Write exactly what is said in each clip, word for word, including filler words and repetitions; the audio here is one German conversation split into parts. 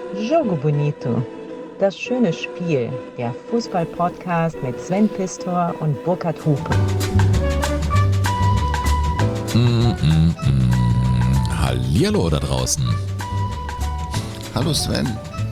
Jogo Bonito, das schöne Spiel, der Fußball-Podcast mit Sven Pistor und Burkhard Hupe. Mm, mm, mm. Hallihallo da draußen. Hallo Sven.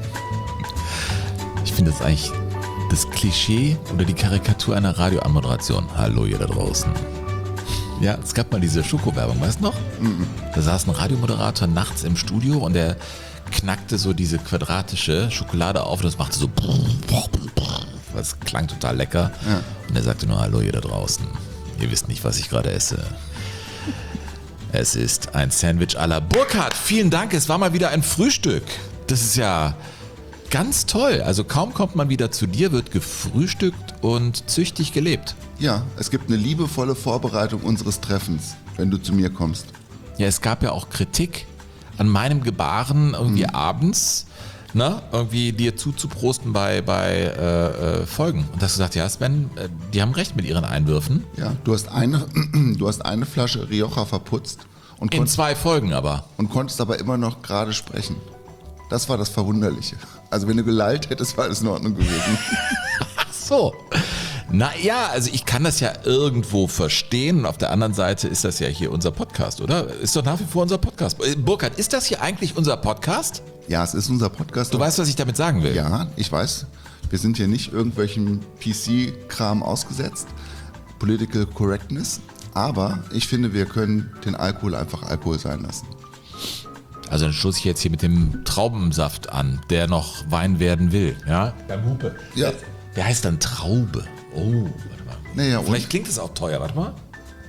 Ich finde das eigentlich das Klischee oder die Karikatur einer Radioanmoderation. Hallo ihr da draußen. Ja, es gab mal diese Schoko-Werbung, weißt du noch? Mm-mm. Da saß ein Radiomoderator nachts im Studio und der knackte so diese quadratische Schokolade auf und das machte so. Das klang total lecker. Ja. Und er sagte nur, hallo ihr da draußen. Ihr wisst nicht, was ich gerade esse. Es ist ein Sandwich à la Burkhard. Vielen Dank, es war mal wieder ein Frühstück. Das ist ja ganz toll. Also kaum kommt man wieder zu dir, wird gefrühstückt und züchtig gelebt. Ja, es gibt eine liebevolle Vorbereitung unseres Treffens, wenn du zu mir kommst. Ja, es gab ja auch Kritik an meinem Gebaren irgendwie mhm. abends, ne, irgendwie dir zuzuprosten bei, bei äh, äh, Folgen. Und hast du gesagt, ja Sven, äh, die haben recht mit ihren Einwürfen. Ja, du hast eine, du hast eine Flasche Rioja verputzt. Und in konntest, zwei Folgen aber. Und konntest aber immer noch gerade sprechen. Das war das Verwunderliche. Also wenn du gelallt hättest, war alles in Ordnung gewesen. Ach so. Naja, also ich kann das ja irgendwo verstehen. Und auf der anderen Seite ist das ja hier unser Podcast, oder? Ist doch nach wie vor unser Podcast. Burkhard, ist das hier eigentlich unser Podcast? Ja, es ist unser Podcast. Du weißt, was ich damit sagen will. Ja, ich weiß. Wir sind hier nicht irgendwelchen P C-Kram ausgesetzt. Political Correctness. Aber ich finde, wir können den Alkohol einfach Alkohol sein lassen. Also dann stoße ich jetzt hier mit dem Traubensaft an, der noch Wein werden will. Ja? Beim Hupe. Ja. Der heißt dann Traube. Oh, warte mal. Naja, vielleicht klingt es auch teuer, warte mal.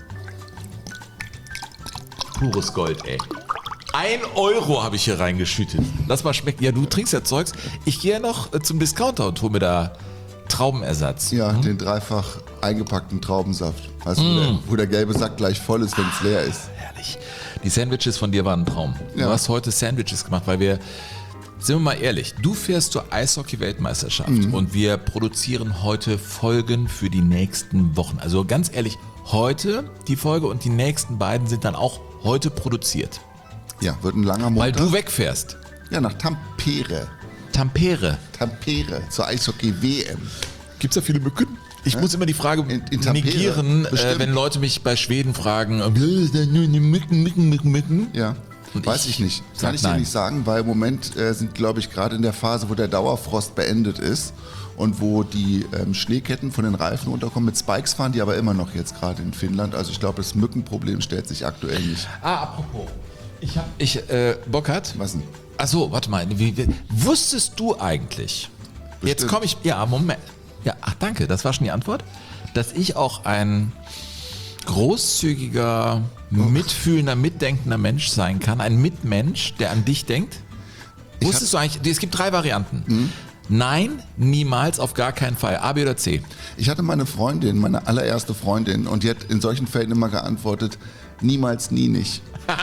Pures Gold, ey. Ein Euro habe ich hier reingeschüttet. Lass mal schmecken. Ja, du trinkst ja Zeugs. Ich gehe noch zum Discounter und hole mir da Traubenersatz. Ja, hm? den dreifach eingepackten Traubensaft. Weißt du, mm. wo, der, wo der gelbe Sack gleich voll ist, wenn es leer ist. Herrlich. Die Sandwiches von dir waren ein Traum. Ja. Du hast heute Sandwiches gemacht, weil wir, sind wir mal ehrlich, du fährst zur Eishockey-Weltmeisterschaft mhm. und wir produzieren heute Folgen für die nächsten Wochen. Also ganz ehrlich, heute die Folge und die nächsten beiden sind dann auch heute produziert. Ja, wird ein langer Montag. Weil du wegfährst. Ja, nach Tampere. Tampere. Tampere, zur Eishockey-W M. Gibt's da viele Mücken? Ich ja? muss immer die Frage in, in negieren, äh, wenn Leute mich bei Schweden fragen, Mücken, Mücken, Mücken, Mücken. Ja, und weiß ich, ich nicht. Kann ich dir nicht sagen, weil im Moment äh, sind, glaube ich, gerade in der Phase, wo der Dauerfrost beendet ist und wo die ähm, Schneeketten von den Reifen runterkommen. Mit Spikes fahren die aber immer noch jetzt gerade in Finnland. Also ich glaube, das Mückenproblem stellt sich aktuell nicht. Ah, apropos. Ich hab, ich, äh, Burkhard? Was denn? Achso, warte mal. Wie, wie, wusstest du eigentlich, Bestimmt. Jetzt komme ich, ja, Moment. Ja, ach danke, das war schon die Antwort, dass ich auch ein großzügiger, mitfühlender, mitdenkender Mensch sein kann. Ein Mitmensch, der an dich denkt. Ich Wusstest du eigentlich, es gibt drei Varianten. Mhm. Nein, niemals, auf gar keinen Fall. A, B oder C? Ich hatte meine Freundin, meine allererste Freundin, und die hat in solchen Fällen immer geantwortet, niemals, nie nicht.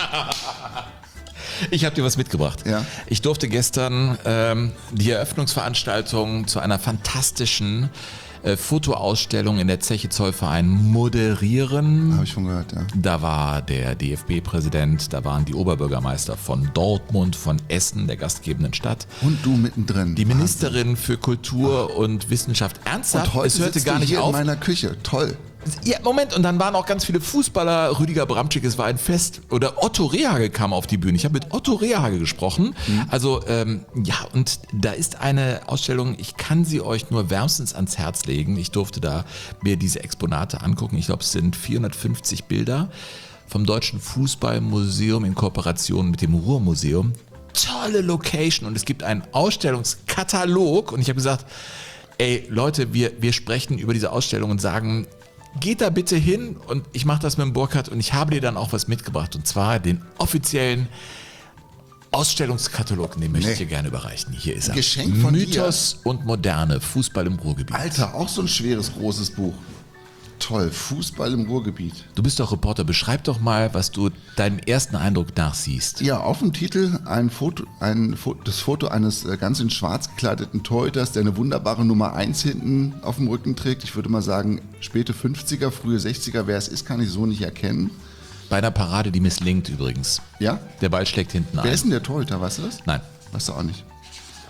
Ich habe dir was mitgebracht. Ja. Ich durfte gestern ähm, die Eröffnungsveranstaltung zu einer fantastischen äh, Fotoausstellung in der Zeche Zollverein moderieren. Habe ich schon gehört, ja. Da war der D F B-Präsident, da waren die Oberbürgermeister von Dortmund, von Essen, der gastgebenden Stadt. Und du mittendrin. Die Ministerin für Kultur und Wissenschaft. Ernsthaft, und heute es hörte gar nicht hier auf. In meiner Küche, toll. Ja, Moment, und dann waren auch ganz viele Fußballer, Rüdiger Bramczyk, es war ein Fest, oder Otto Rehhagel kam auf die Bühne. Ich habe mit Otto Rehhagel gesprochen. Mhm. Also, ähm, ja, und da ist eine Ausstellung, ich kann sie euch nur wärmstens ans Herz legen. Ich durfte da mir diese Exponate angucken. Ich glaube, es sind vierhundertfünfzig Bilder vom Deutschen Fußballmuseum in Kooperation mit dem Ruhrmuseum. Tolle Location und es gibt einen Ausstellungskatalog und ich habe gesagt, ey Leute, wir, wir sprechen über diese Ausstellung und sagen, geht da bitte hin und ich mache das mit dem Burkhard und ich habe dir dann auch was mitgebracht und zwar den offiziellen Ausstellungskatalog, den möchte nee. ich dir gerne überreichen. Hier ist er. Geschenk von Mythos dir. Und Moderne, Fußball im Ruhrgebiet. Alter, auch so ein schweres, großes Buch. Toll, Fußball im Ruhrgebiet. Du bist doch Reporter, beschreib doch mal, was du deinem ersten Eindruck nachsiehst. Ja, auf dem Titel ein Foto, ein, das Foto eines ganz in schwarz gekleideten Torhüters, der eine wunderbare Nummer eins hinten auf dem Rücken trägt. Ich würde mal sagen, späte fünfziger, frühe sechziger, wer es ist, kann ich so nicht erkennen. Bei einer Parade, die misslingt übrigens. Ja? Der Ball schlägt hinten ein. Wer ist denn der Torhüter, weißt du das? Nein. Weißt du auch nicht.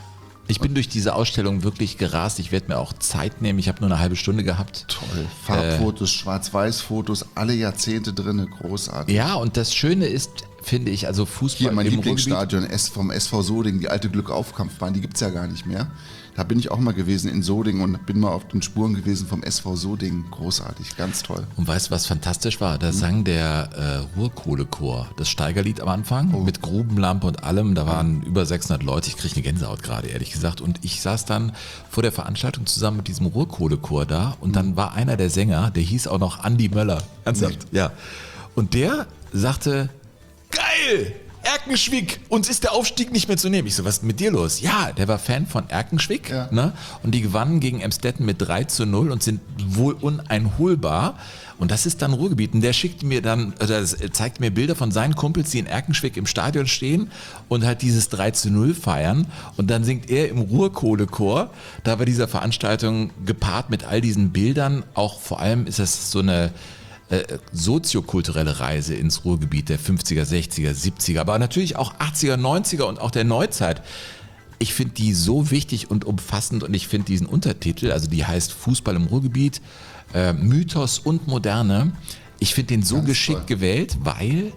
Ich bin durch diese Ausstellung wirklich gerast. Ich werde mir auch Zeit nehmen. Ich habe nur eine halbe Stunde gehabt. Toll. Farbfotos, äh, Schwarz-Weiß-Fotos, alle Jahrzehnte drin, großartig. Ja, und das Schöne ist, finde ich, also Fußball Hier mein im Lieblingsstadion S vom S V Soding, die alte Glückaufkampfbahn, die gibt es ja gar nicht mehr. Da bin ich auch mal gewesen in Soding und bin mal auf den Spuren gewesen vom S V Soding. Großartig, ganz toll. Und weißt du, was fantastisch war? Da mhm. sang der äh, Ruhrkohlechor das Steigerlied am Anfang oh. mit Grubenlampe und allem. Da waren über sechshundert Leute. Ich kriege eine Gänsehaut gerade, ehrlich gesagt. Und ich saß dann vor der Veranstaltung zusammen mit diesem Ruhrkohlechor da und mhm. dann war einer der Sänger, der hieß auch noch Andi Möller. Ernsthaft? Nee. Ja. Und der sagte, geil! Erkenschwick, uns ist der Aufstieg nicht mehr zu nehmen. Ich so, was ist mit dir los? Ja, der war Fan von Erkenschwick, ja. ne? Und die gewannen gegen Emstetten mit drei zu null und sind wohl uneinholbar. Und das ist dann Ruhrgebiet. Und der schickte mir dann, also zeigt mir Bilder von seinen Kumpels, die in Erkenschwick im Stadion stehen und halt dieses drei zu null feiern. Und dann singt er im Ruhrkohlechor. Da war dieser Veranstaltung gepaart mit all diesen Bildern. Auch vor allem ist das so eine Äh, soziokulturelle Reise ins Ruhrgebiet der fünfziger, sechziger, siebziger, aber natürlich auch achtziger, neunziger und auch der Neuzeit. Ich finde die so wichtig und umfassend und ich finde diesen Untertitel, also die heißt Fußball im Ruhrgebiet, äh, Mythos und Moderne, ich finde den so Ganz geschickt toll. gewählt, weil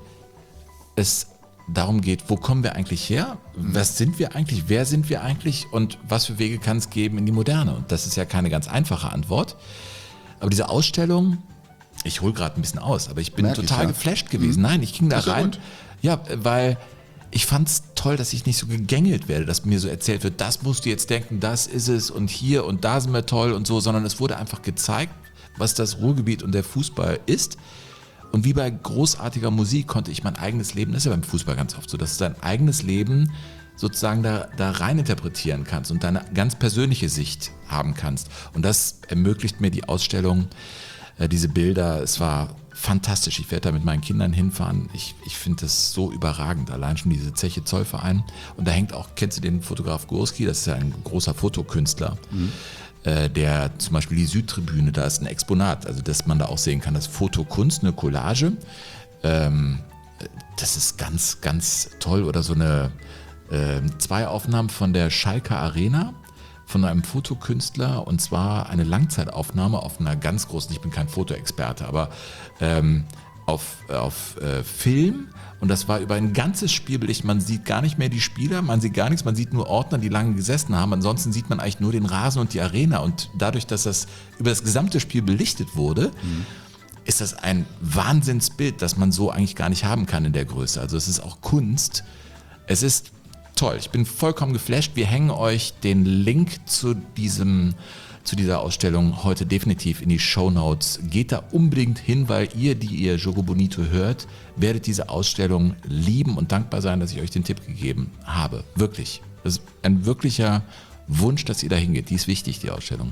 es darum geht, wo kommen wir eigentlich her, mhm. was sind wir eigentlich, wer sind wir eigentlich und was für Wege kann es geben in die Moderne. Und das ist ja keine ganz einfache Antwort. Aber diese Ausstellung, ich hole gerade ein bisschen aus, aber ich bin Merk total ich, ja. geflasht gewesen. Mhm. Nein, ich ging da rein, ja, weil ich fand es toll, dass ich nicht so gegängelt werde, dass mir so erzählt wird, das musst du jetzt denken, das ist es und hier und da sind wir toll und so, sondern es wurde einfach gezeigt, was das Ruhrgebiet und der Fußball ist. Und wie bei großartiger Musik konnte ich mein eigenes Leben, das ist ja beim Fußball ganz oft so, dass du dein eigenes Leben sozusagen da, da rein interpretieren kannst und deine ganz persönliche Sicht haben kannst. Und das ermöglicht mir die Ausstellung, diese Bilder, es war fantastisch. Ich werde da mit meinen Kindern hinfahren. Ich, ich finde das so überragend. Allein schon diese Zeche Zollverein. Und da hängt auch, kennst du den Fotograf Gurski? Das ist ja ein großer Fotokünstler, mhm. äh, der zum Beispiel die Südtribüne, da ist ein Exponat, also dass man da auch sehen kann, das Fotokunst, eine Collage. Ähm, das ist ganz, ganz toll. Oder so eine äh, zwei Aufnahmen von der Schalker Arena, von einem Fotokünstler, und zwar eine Langzeitaufnahme auf einer ganz großen, ich bin kein Fotoexperte, aber ähm, auf, auf äh, Film, und das war über ein ganzes Spiel belichtet. Man sieht gar nicht mehr die Spieler, man sieht gar nichts, man sieht nur Ordner, die lange gesessen haben, ansonsten sieht man eigentlich nur den Rasen und die Arena, und dadurch, dass das über das gesamte Spiel belichtet wurde, mhm. ist das ein Wahnsinnsbild, das man so eigentlich gar nicht haben kann in der Größe. Also es ist auch Kunst, es ist toll, ich bin vollkommen geflasht. Wir hängen euch den Link zu diesem, zu dieser Ausstellung heute definitiv in die Shownotes. Geht da unbedingt hin, weil ihr, die ihr Jogo Bonito hört, werdet diese Ausstellung lieben und dankbar sein, dass ich euch den Tipp gegeben habe. Wirklich. Das ist ein wirklicher Wunsch, dass ihr da hingeht. Die ist wichtig, die Ausstellung.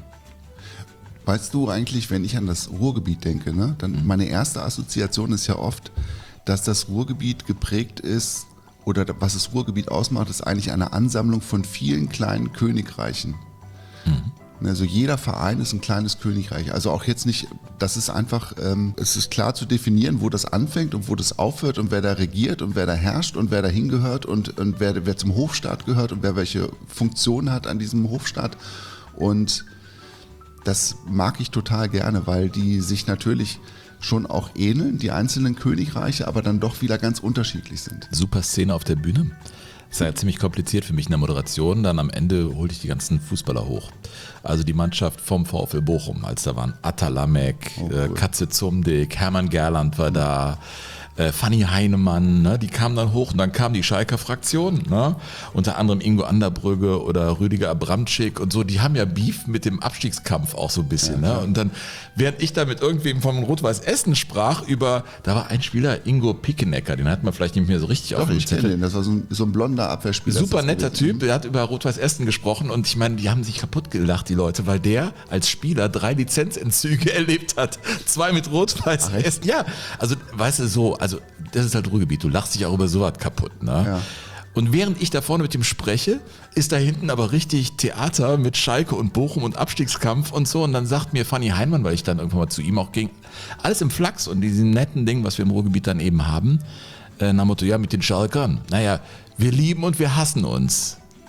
Weißt du eigentlich, wenn ich an das Ruhrgebiet denke, ne, dann mhm. meine erste Assoziation ist ja oft, dass das Ruhrgebiet geprägt ist, oder was das Ruhrgebiet ausmacht, ist eigentlich eine Ansammlung von vielen kleinen Königreichen. Mhm. Also jeder Verein ist ein kleines Königreich. Also auch jetzt nicht, das ist einfach, ähm, es ist klar zu definieren, wo das anfängt und wo das aufhört und wer da regiert und wer da herrscht und wer da hingehört und, und wer, wer zum Hofstaat gehört und wer welche Funktion hat an diesem Hofstaat. Und das mag ich total gerne, weil die sich natürlich schon auch ähneln, die einzelnen Königreiche, aber dann doch wieder ganz unterschiedlich sind. Super Szene auf der Bühne. Das ist ja ziemlich kompliziert für mich in der Moderation. Dann am Ende holte ich die ganzen Fußballer hoch. Also die Mannschaft vom VfL Bochum, als da waren Atalamek, oh, cool. äh, Katze Zumdick, Hermann Gerland war mhm. da, äh, Fanny Heinemann, ne, die kamen dann hoch, und dann kam die Schalker Fraktion, ne, unter anderem Ingo Anderbrügge oder Rüdiger Abramczyk und so, die haben ja Beef mit dem Abstiegskampf auch so ein bisschen. Ja, ne? Und dann, während ich da mit irgendwem von Rot-Weiß Essen sprach über, da war ein Spieler, Ingo Pickenecker, den hat man vielleicht nicht mehr so richtig Doch, auf dem ich kenne den, das war so ein, so ein blonder Abwehrspieler. Super netter Typ, der hat über Rot-Weiß Essen gesprochen, und ich meine, die haben sich kaputt gelacht, die Leute, weil der als Spieler drei Lizenzentzüge erlebt hat. Zwei mit Rot-Weiß Essen. Ja, also weißt du, so, also das ist halt Ruhrgebiet, du lachst dich auch über sowas kaputt, ne? Ja. Und während ich da vorne mit ihm spreche, ist da hinten aber richtig Theater mit Schalke und Bochum und Abstiegskampf und so. Und dann sagt mir Fanny Heinemann, weil ich dann irgendwann mal zu ihm auch ging, alles im Flachs und diesen netten Ding, was wir im Ruhrgebiet dann eben haben, äh, nach dem Motto, ja, mit den Schalkern, naja, wir lieben und wir hassen uns.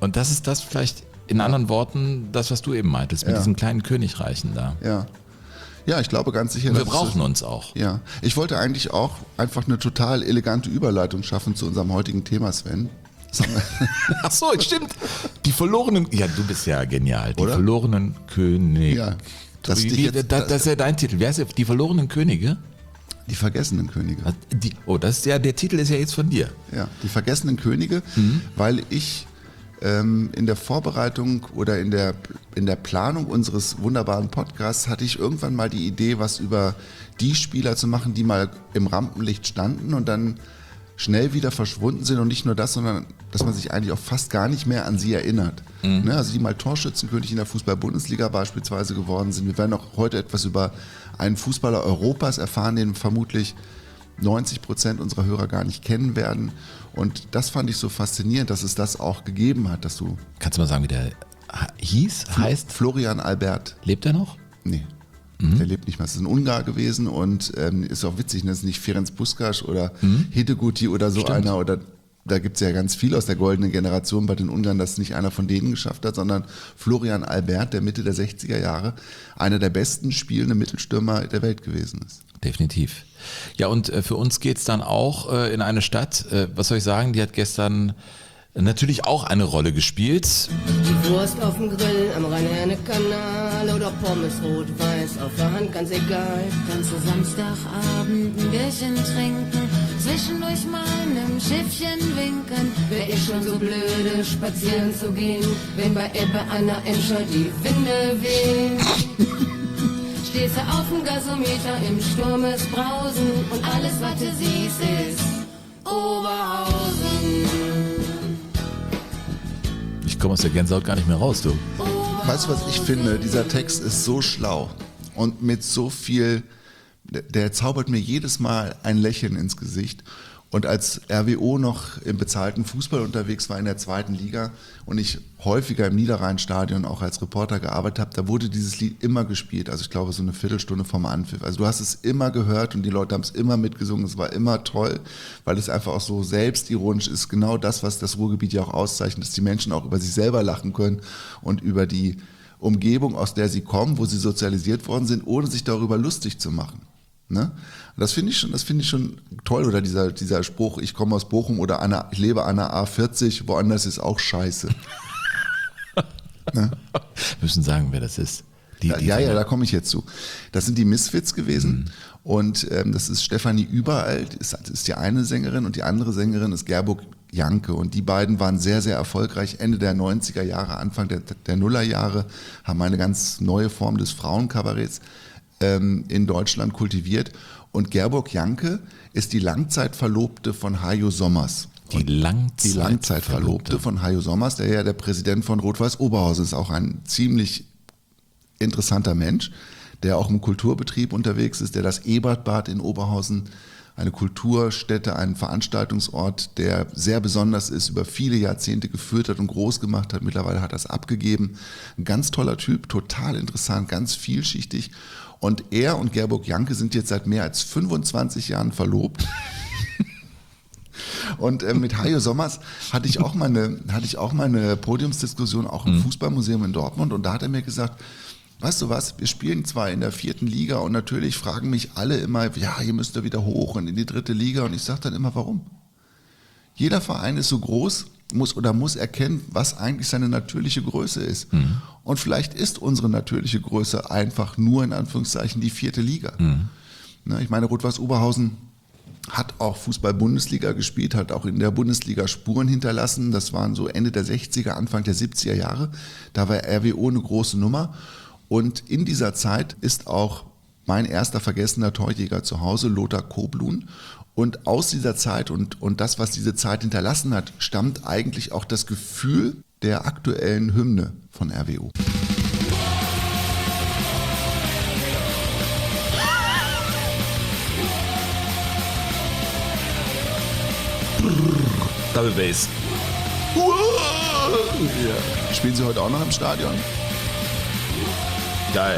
Und das ist das vielleicht in anderen Worten, das, was du eben meintest, mit Ja. diesen kleinen Königreichen da. Ja. Ja, ich glaube ganz sicher. Und wir dass brauchen es, uns auch. Ja, ich wollte eigentlich auch einfach eine total elegante Überleitung schaffen zu unserem heutigen Thema, Sven. Ach so, stimmt. Die verlorenen, ja, du bist ja genial. Die Oder? verlorenen Könige. Ja, dass Wie, dich wie, jetzt- das, das ist ja dein Titel. Wer ist der? Die verlorenen Könige? Die vergessenen Könige. Die, oh, das ist ja, der Titel ist ja jetzt von dir. Ja, die vergessenen Könige, Mhm. weil ich ähm, in der Vorbereitung oder in der, in der Planung unseres wunderbaren Podcasts hatte ich irgendwann mal die Idee, was über die Spieler zu machen, die mal im Rampenlicht standen und dann schnell wieder verschwunden sind und nicht nur das, sondern dass man sich eigentlich auch fast gar nicht mehr an sie erinnert. Mhm. Ne, also die mal Torschützenkönig in der Fußball-Bundesliga beispielsweise geworden sind. Wir werden auch heute etwas über einen Fußballer Europas erfahren, den vermutlich neunzig Prozent unserer Hörer gar nicht kennen werden. Und das fand ich so faszinierend, dass es das auch gegeben hat, dass du... Kannst du mal sagen, wie der hieß, heißt? Florian Albert. Lebt er noch? Nee. Der lebt nicht mehr. Es ist ein Ungar gewesen und ähm, ist auch witzig, ne? Das ist nicht Ferenc Puskás oder mhm. Hidegkuti oder so Stimmt. einer. Oder da gibt es ja ganz viel aus der goldenen Generation bei den Ungarn, dass nicht einer von denen geschafft hat, sondern Florian Albert, der Mitte der sechziger Jahre einer der besten spielenden Mittelstürmer der Welt gewesen ist. Definitiv. Ja, und äh, für uns geht's dann auch äh, in eine Stadt, äh, was soll ich sagen, die hat gestern natürlich auch eine Rolle gespielt. Die Wurst auf dem Grill, am Rhein-Herne-Kanal oder Pommes rot-weiß, auf der Hand, ganz egal. Ganze Samstagabend ein Bierchen trinken, zwischendurch mal einem Schiffchen winken. Wär ich schon so blöde, spazieren zu gehen, wenn bei Ebbe an der Emscher die Winde wehen. Stehst du auf dem Gasometer im Sturm ist Brausen und alles, was du siehst, ist Oberhausen. Ich komme aus der Gänsehaut gar nicht mehr raus, du. Weißt du, was ich finde? Dieser Text ist so schlau und mit so viel, der, der zaubert mir jedes Mal ein Lächeln ins Gesicht. Und als R W O noch im bezahlten Fußball unterwegs war in der zweiten Liga und ich häufiger im Niederrhein-Stadion auch als Reporter gearbeitet habe, da wurde dieses Lied immer gespielt. Also ich glaube so eine Viertelstunde vom Anpfiff. Also du hast es immer gehört und die Leute haben es immer mitgesungen. Es war immer toll, weil es einfach auch so selbstironisch ist. Genau das, was das Ruhrgebiet ja auch auszeichnet, dass die Menschen auch über sich selber lachen können und über die Umgebung, aus der sie kommen, wo sie sozialisiert worden sind, ohne sich darüber lustig zu machen. Ne? Das finde ich schon, das finde ich schon toll. Oder dieser, dieser Spruch, ich komme aus Bochum oder an der, ich lebe an der A vierzig, woanders ist auch scheiße. Ne? Wir müssen sagen, wer das ist. Die, Ja, die ja, ja, da komme ich jetzt zu. Das sind die Misfits gewesen Mhm. und ähm, das ist Stefanie Überall, ist, ist die eine Sängerin und die andere Sängerin ist Gerburg Janke und die beiden waren sehr, sehr erfolgreich Ende der neunziger Jahre, Anfang der, der Nullerjahre, haben eine ganz neue Form des Frauenkabaretts ähm, in Deutschland kultiviert und Gerburg Janke ist die Langzeitverlobte von Hajo Sommers. Die Langzeit Die Langzeitverlobte von Hajo Sommers, der ja der Präsident von Rot-Weiß Oberhausen ist, auch ein ziemlich interessanter Mensch, der auch im Kulturbetrieb unterwegs ist, der das Ebertbad in Oberhausen, eine Kulturstätte, ein Veranstaltungsort, der sehr besonders ist, über viele Jahrzehnte geführt hat und groß gemacht hat. Mittlerweile hat er es abgegeben. Ein ganz toller Typ, total interessant, ganz vielschichtig. Und er und Gerburg Janke sind jetzt seit mehr als fünfundzwanzig Jahren verlobt. Und äh, mit Hajo Sommers hatte ich auch mal eine, hatte ich auch mal eine Podiumsdiskussion, auch im Fußballmuseum in Dortmund. Und da hat er mir gesagt, weißt du was, wir spielen zwar in der vierten Liga und natürlich fragen mich alle immer, ja, ihr müsst da wieder hoch und in die dritte Liga. Und ich sage dann immer, warum? Jeder Verein ist so groß, muss oder muss erkennen, was eigentlich seine natürliche Größe ist. Mhm. Und vielleicht ist unsere natürliche Größe einfach nur in Anführungszeichen die vierte Liga. Mhm. Ne, ich meine, Rot-Weiß Oberhausen hat auch Fußball-Bundesliga gespielt, hat auch in der Bundesliga Spuren hinterlassen. Das waren so Ende der sechziger, Anfang der siebziger Jahre. Da war R W O eine große Nummer. Und in dieser Zeit ist auch mein erster vergessener Torjäger zu Hause, Lothar Koblun. Und aus dieser Zeit und, und das, was diese Zeit hinterlassen hat, stammt eigentlich auch das Gefühl der aktuellen Hymne von R W O. Double Bass. Ja. Spielen Sie heute auch noch im Stadion? Geil.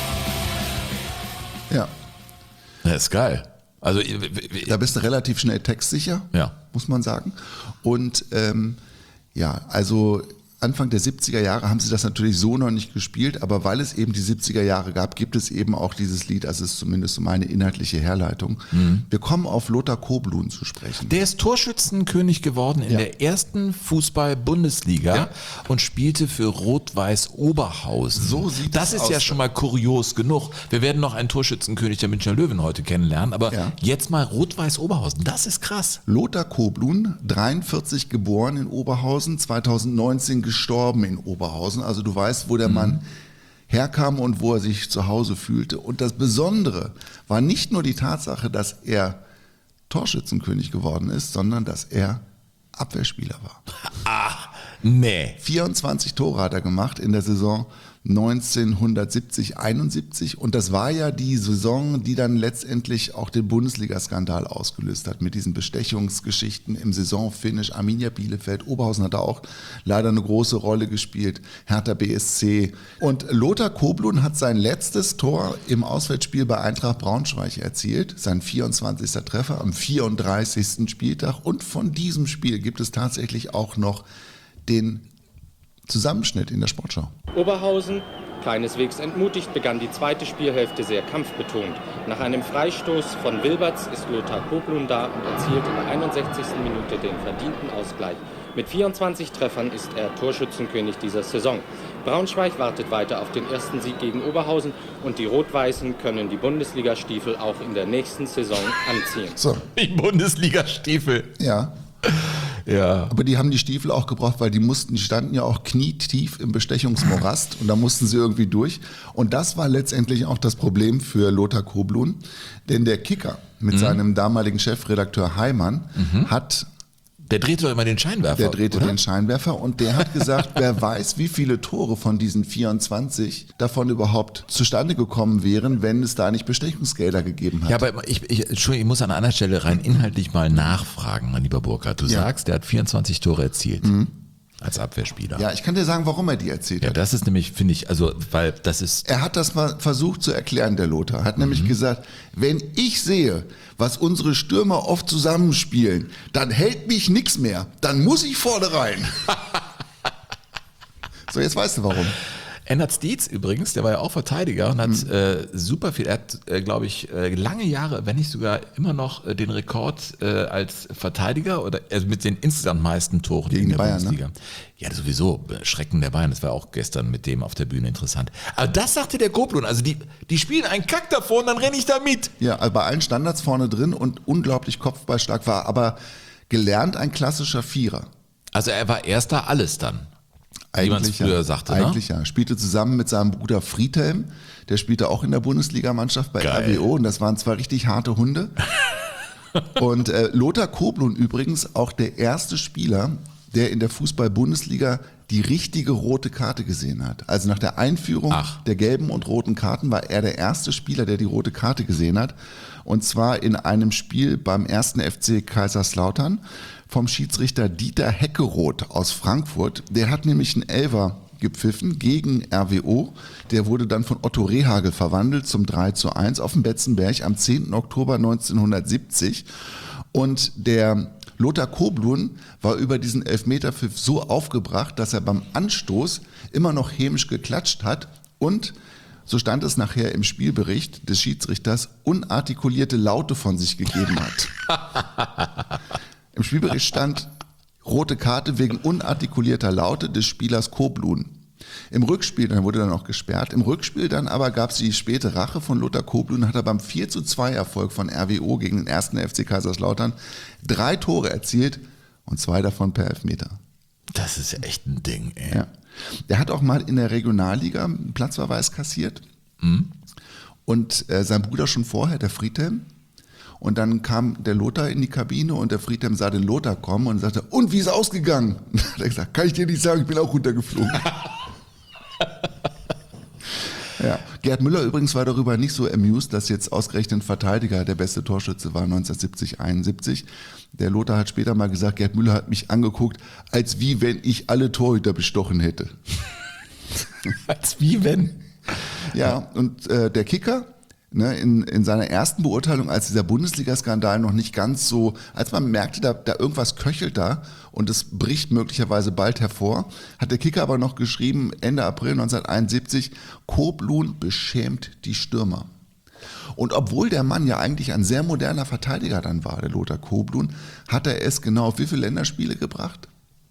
Ja. Das ist geil. Also, Da bist du relativ schnell textsicher, ja. muss man sagen. Und ähm, ja, also Anfang der siebziger Jahre haben sie das natürlich so noch nicht gespielt, aber weil es eben die siebziger Jahre gab, gibt es eben auch dieses Lied, das ist zumindest so meine inhaltliche Herleitung. Mhm. Wir kommen auf Lothar Koblun zu sprechen. Der ist Torschützenkönig geworden in Ja. der ersten Fußball-Bundesliga Ja. und spielte für Rot-Weiß Oberhausen. So sieht das es ist ja aus. schon mal kurios genug. Wir werden noch einen Torschützenkönig der Münchner Löwen heute kennenlernen, aber Ja. jetzt mal Rot-Weiß Oberhausen. Das ist krass. Lothar Koblun, dreiundvierzig geboren in Oberhausen, zweitausendneunzehn gestorben in Oberhausen. Also du weißt, wo der Mann herkam und wo er sich zu Hause fühlte. Und das Besondere war nicht nur die Tatsache, dass er Torschützenkönig geworden ist, sondern dass er Abwehrspieler war. Ach, nee. vierundzwanzig Tore hat er gemacht in der Saison neunzehnhundertsiebzig einundsiebzig und das war ja die Saison, die dann letztendlich auch den Bundesliga-Skandal ausgelöst hat mit diesen Bestechungsgeschichten im Saisonfinish. Arminia Bielefeld, Oberhausen hat da auch leider eine große Rolle gespielt, Hertha B S C. Und Lothar Koblun hat sein letztes Tor im Auswärtsspiel bei Eintracht Braunschweig erzielt, sein vierundzwanzigster Treffer am vierunddreißigsten Spieltag und von diesem Spiel gibt es tatsächlich auch noch den Zusammenschnitt in der Sportschau. Oberhausen, keineswegs entmutigt, begann die zweite Spielhälfte sehr kampfbetont. Nach einem Freistoß von Wilberts ist Lothar Koblun da und erzielt in der einundsechzigsten Minute den verdienten Ausgleich. Mit vierundzwanzig Treffern ist er Torschützenkönig dieser Saison. Braunschweig wartet weiter auf den ersten Sieg gegen Oberhausen und die Rot-Weißen können die Bundesligastiefel auch in der nächsten Saison anziehen. So, Die Bundesliga-Stiefel. ja. Ja. Aber die haben die Stiefel auch gebraucht, weil die mussten, die standen ja auch knietief im Bestechungsmorast und da mussten sie irgendwie durch. Und das war letztendlich auch das Problem für Lothar Koblun, denn der Kicker mit mhm. seinem damaligen Chefredakteur Heimann mhm. hat Der drehte doch immer den Scheinwerfer. Der drehte oder? den Scheinwerfer und der hat gesagt, wer weiß, wie viele Tore von diesen vierundzwanzig davon überhaupt zustande gekommen wären, wenn es da nicht Bestechungsgelder gegeben hat. Ja, aber ich, ich, Entschuldigung, ich muss an einer Stelle rein inhaltlich mal nachfragen, mein lieber Burkhard. Du Ja. sagst, der hat vierundzwanzig Tore erzielt mhm. als Abwehrspieler. Ja, ich kann dir sagen, warum er die erzählt Ja, hat. das ist nämlich, finde ich, also, weil das ist, Er hat das mal versucht zu erklären, der Lothar. Hat nämlich gesagt, wenn ich sehe, was unsere Stürmer oft zusammenspielen, dann hält mich nichts mehr. Dann muss ich vorne rein. So, jetzt weißt du warum. Ennard Dietz übrigens, der war ja auch Verteidiger und hat Mhm. äh, super viel, er hat, äh, glaube ich, äh, lange Jahre, wenn nicht sogar immer noch äh, den Rekord äh, als Verteidiger oder also mit den insgesamt meisten Toren Gegen in der Bayern, Bundesliga. Ne? Ja, sowieso, äh, Schrecken der Bayern, das war auch gestern mit dem auf der Bühne interessant. Aber das sagte der Koblun, also die, die spielen einen Kack davor und dann renne ich da mit. Ja, also bei allen Standards vorne drin und unglaublich kopfballstark war, aber gelernt ein klassischer Vierer. Also er war erster alles dann. Wie man es früher ja, sagte, Eigentlich ne? ja. Spielte zusammen mit seinem Bruder Friedhelm, der spielte auch in der Bundesligamannschaft bei Geil. R W O und das waren zwei richtig harte Hunde. Und äh, Lothar Koblun übrigens auch der erste Spieler, der in der Fußball-Bundesliga die richtige rote Karte gesehen hat. Also nach der Einführung Ach. der gelben und roten Karten war er der erste Spieler, der die rote Karte gesehen hat. Und zwar in einem Spiel beim ersten F C Kaiserslautern vom Schiedsrichter Dieter Heckeroth aus Frankfurt. Der hat nämlich einen Elfer gepfiffen gegen R W O. Der wurde dann von Otto Rehagel verwandelt zum drei zu eins auf dem Betzenberg am zehnten Oktober neunzehnhundertsiebzig. Und der Lothar Koblun war über diesen Elfmeterpfiff so aufgebracht, dass er beim Anstoß immer noch hämisch geklatscht hat und, so stand es nachher im Spielbericht des Schiedsrichters, unartikulierte Laute von sich gegeben hat. Im Spielbericht stand rote Karte wegen unartikulierter Laute des Spielers Koblun. Im Rückspiel, dann wurde er noch gesperrt, im Rückspiel dann aber gab es die späte Rache von Lothar Koblun, hat er beim vier zu zwei Erfolg von R W O gegen den ersten F C Kaiserslautern drei Tore erzielt und zwei davon per Elfmeter. Das ist ja echt ein Ding, ey. Ja. Der hat auch mal in der Regionalliga einen Platzverweis kassiert Mhm. und äh, sein Bruder schon vorher, der Friedhelm. Und dann kam der Lothar in die Kabine und der Friedhelm sah den Lothar kommen und sagte, und wie ist ausgegangen? Und dann hat er gesagt, kann ich dir nicht sagen, ich bin auch runtergeflogen. Ja. Gerd Müller übrigens war darüber nicht so amused, dass jetzt ausgerechnet ein Verteidiger der beste Torschütze war neunzehnhundertsiebzig, einundsiebzig. Der Lothar hat später mal gesagt, Gerd Müller hat mich angeguckt, als wie wenn ich alle Torhüter bestochen hätte. Als wie wenn. Ja, und äh, der Kicker, ne, in, in seiner ersten Beurteilung, als dieser Bundesliga-Skandal noch nicht ganz so, als man merkte, da, da irgendwas köchelt da und es bricht möglicherweise bald hervor, hat der Kicker aber noch geschrieben, Ende April neunzehnhunderteinundsiebzig, Kobluhn beschämt die Stürmer. Und obwohl der Mann ja eigentlich ein sehr moderner Verteidiger dann war, der Lothar Kobluhn, hat er es genau auf wie viele Länderspiele gebracht?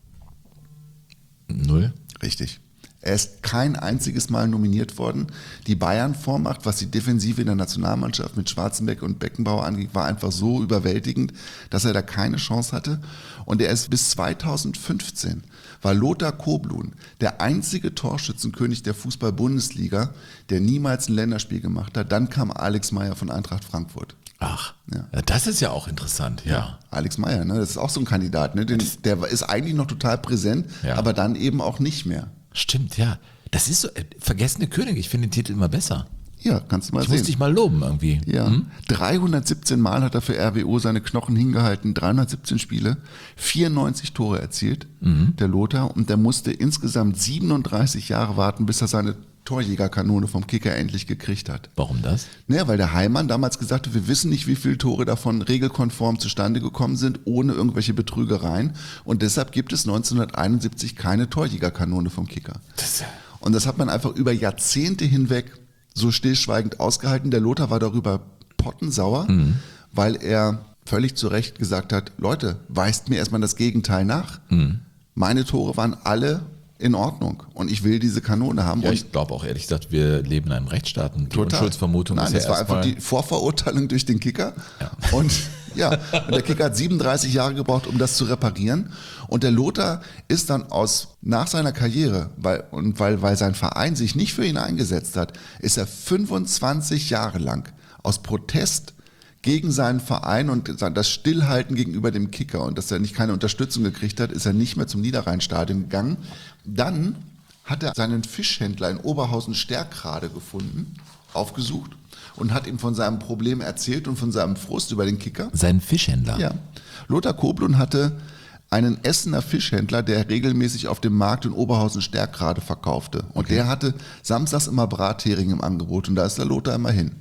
Null. Richtig. Er ist kein einziges Mal nominiert worden. Die Bayern-Vormacht, was die Defensive in der Nationalmannschaft mit Schwarzenbeck und Beckenbauer angeht, war einfach so überwältigend, dass er da keine Chance hatte. Und er ist bis zweitausendfünfzehn, war Lothar Kobluhn der einzige Torschützenkönig der Fußball-Bundesliga, der niemals ein Länderspiel gemacht hat. Dann kam Alex Meyer von Eintracht Frankfurt. Ach, Ja. ja, das ist ja auch interessant, ja. Alex Meyer, ne? Das ist auch so ein Kandidat. Ne? Den, der ist eigentlich noch total präsent, Ja. aber dann eben auch nicht mehr. Stimmt, ja. Das ist so, äh, vergessene König, ich finde den Titel immer besser. Ja, kannst du mal Ich sehen. muss dich mal loben irgendwie. Ja, Hm? dreihundertsiebzehn Mal hat er für R W O seine Knochen hingehalten, dreihundertsiebzehn Spiele, vierundneunzig Tore erzielt, Mhm. der Lothar, und der musste insgesamt siebenunddreißig Jahre warten, bis er seine Torjägerkanone vom Kicker endlich gekriegt hat. Warum das? Naja, weil der Heimann damals gesagt hat, wir wissen nicht, wie viele Tore davon regelkonform zustande gekommen sind, ohne irgendwelche Betrügereien, und deshalb gibt es neunzehnhunderteinundsiebzig keine Torjägerkanone vom Kicker. Das, Und das hat man einfach über Jahrzehnte hinweg so stillschweigend ausgehalten. Der Lothar war darüber pottensauer, Mhm. weil er völlig zu Recht gesagt hat, Leute, weist mir erstmal das Gegenteil nach. Mhm. Meine Tore waren alle in Ordnung und ich will diese Kanone haben. ja, und ich glaube auch ehrlich gesagt, wir leben in einem Rechtsstaat und die Total. Unschuldsvermutung Nein, ist ja das war einfach erstmal... die Vorverurteilung durch den Kicker. Ja. Und ja, und der Kicker hat siebenunddreißig Jahre gebraucht, um das zu reparieren. Und der Lothar ist dann aus nach seiner Karriere, weil und weil weil sein Verein sich nicht für ihn eingesetzt hat, ist er fünfundzwanzig Jahre lang aus Protest gegen seinen Verein und das Stillhalten gegenüber dem Kicker und dass er nicht keine Unterstützung gekriegt hat, ist er nicht mehr zum Niederrheinstadion gegangen. Dann hat er seinen Fischhändler in Oberhausen-Stärkrade gefunden, aufgesucht und hat ihm von seinem Problem erzählt und von seinem Frust über den Kicker. Sein Fischhändler. Ja. Lothar Kobluhn hatte einen Essener Fischhändler, der regelmäßig auf dem Markt in Oberhausen-Stärkrade verkaufte. Und der hatte samstags immer Brathering im Angebot und da ist der Lothar immer hin.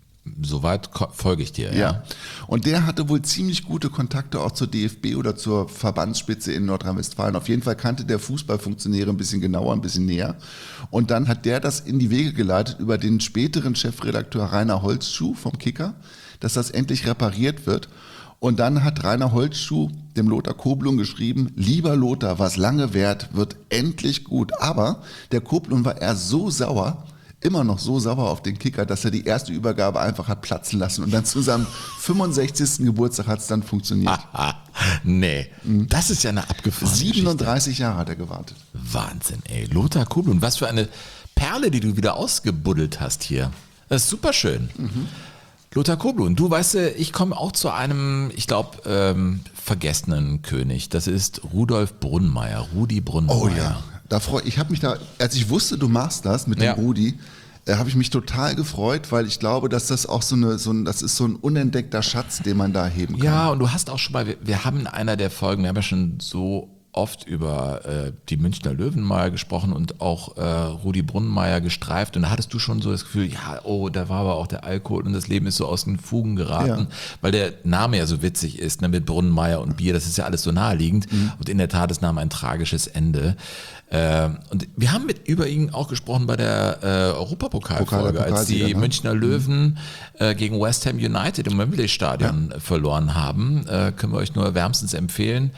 Soweit ko- folge ich dir, ja. Ja. Und der hatte wohl ziemlich gute Kontakte auch zur D F B oder zur Verbandsspitze in Nordrhein-Westfalen. Auf jeden Fall kannte der Fußballfunktionäre ein bisschen genauer, ein bisschen näher. Und dann hat der das in die Wege geleitet über den späteren Chefredakteur Rainer Holzschuh vom Kicker, dass das endlich repariert wird. Und dann hat Rainer Holzschuh dem Lothar Kobluhn geschrieben, lieber Lothar, was lange währt, wird endlich gut. Aber der Kobluhn war eher so sauer, immer noch so sauer auf den Kicker, dass er die erste Übergabe einfach hat platzen lassen. Und dann zu seinem fünfundsechzigsten Geburtstag hat es dann funktioniert. Ah, nee, das ist ja eine abgefahrene siebenunddreißig Jahre hat er gewartet. Geschichte. Wahnsinn, ey. Lothar Kobluhn, was für eine Perle, die du wieder ausgebuddelt hast hier. Das ist super schön. Mhm. Lothar Kobluhn, du weißt, ich komme auch zu einem, ich glaube, ähm, vergessenen König. Das ist Rudolf Brunnmeier, Rudi Brunnmeier. Oh ja, da freu, ich habe mich da, als ich wusste, du machst das mit dem Ja. Rudi, äh, habe ich mich total gefreut, weil ich glaube, dass das auch so eine, so ein, das ist so ein unentdeckter Schatz, den man da heben kann. Ja, und du hast auch schon mal, wir, wir haben in einer der Folgen, wir haben ja schon so oft über äh, die Münchner Löwen mal gesprochen und auch äh, Rudi Brunnmeier gestreift und da hattest du schon so das Gefühl, ja, oh, da war aber auch der Alkohol und das Leben ist so aus den Fugen geraten, Ja. weil der Name ja so witzig ist, ne, mit Brunnmeier und Bier, das ist ja alles so naheliegend Mhm. und in der Tat, es nahm ein tragisches Ende. Äh, und wir haben mit über ihn auch gesprochen bei der äh, Europapokalfolge, Pokal- als die Pokalsieger, ne? Münchner Löwen äh, gegen West Ham United im Wembley-Stadion äh, verloren haben. Äh, können wir euch nur wärmstens empfehlen.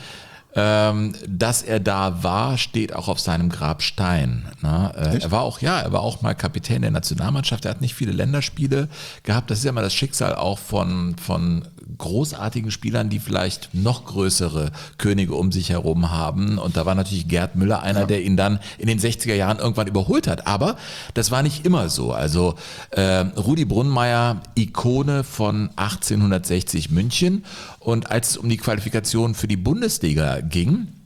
Ähm, dass er da war, steht auch auf seinem Grabstein. Ne? Äh, er war auch, ja, er war auch mal Kapitän der Nationalmannschaft. Er hat nicht viele Länderspiele gehabt. Das ist ja mal das Schicksal auch von, von großartigen Spielern, die vielleicht noch größere Könige um sich herum haben. Und da war natürlich Gerd Müller einer, ja. der ihn dann in den sechziger Jahren irgendwann überholt hat. Aber das war nicht immer so. Also äh, Rudi Brunnmeier, Ikone von achtzehnhundertsechzig München. Und als es um die Qualifikation für die Bundesliga ging,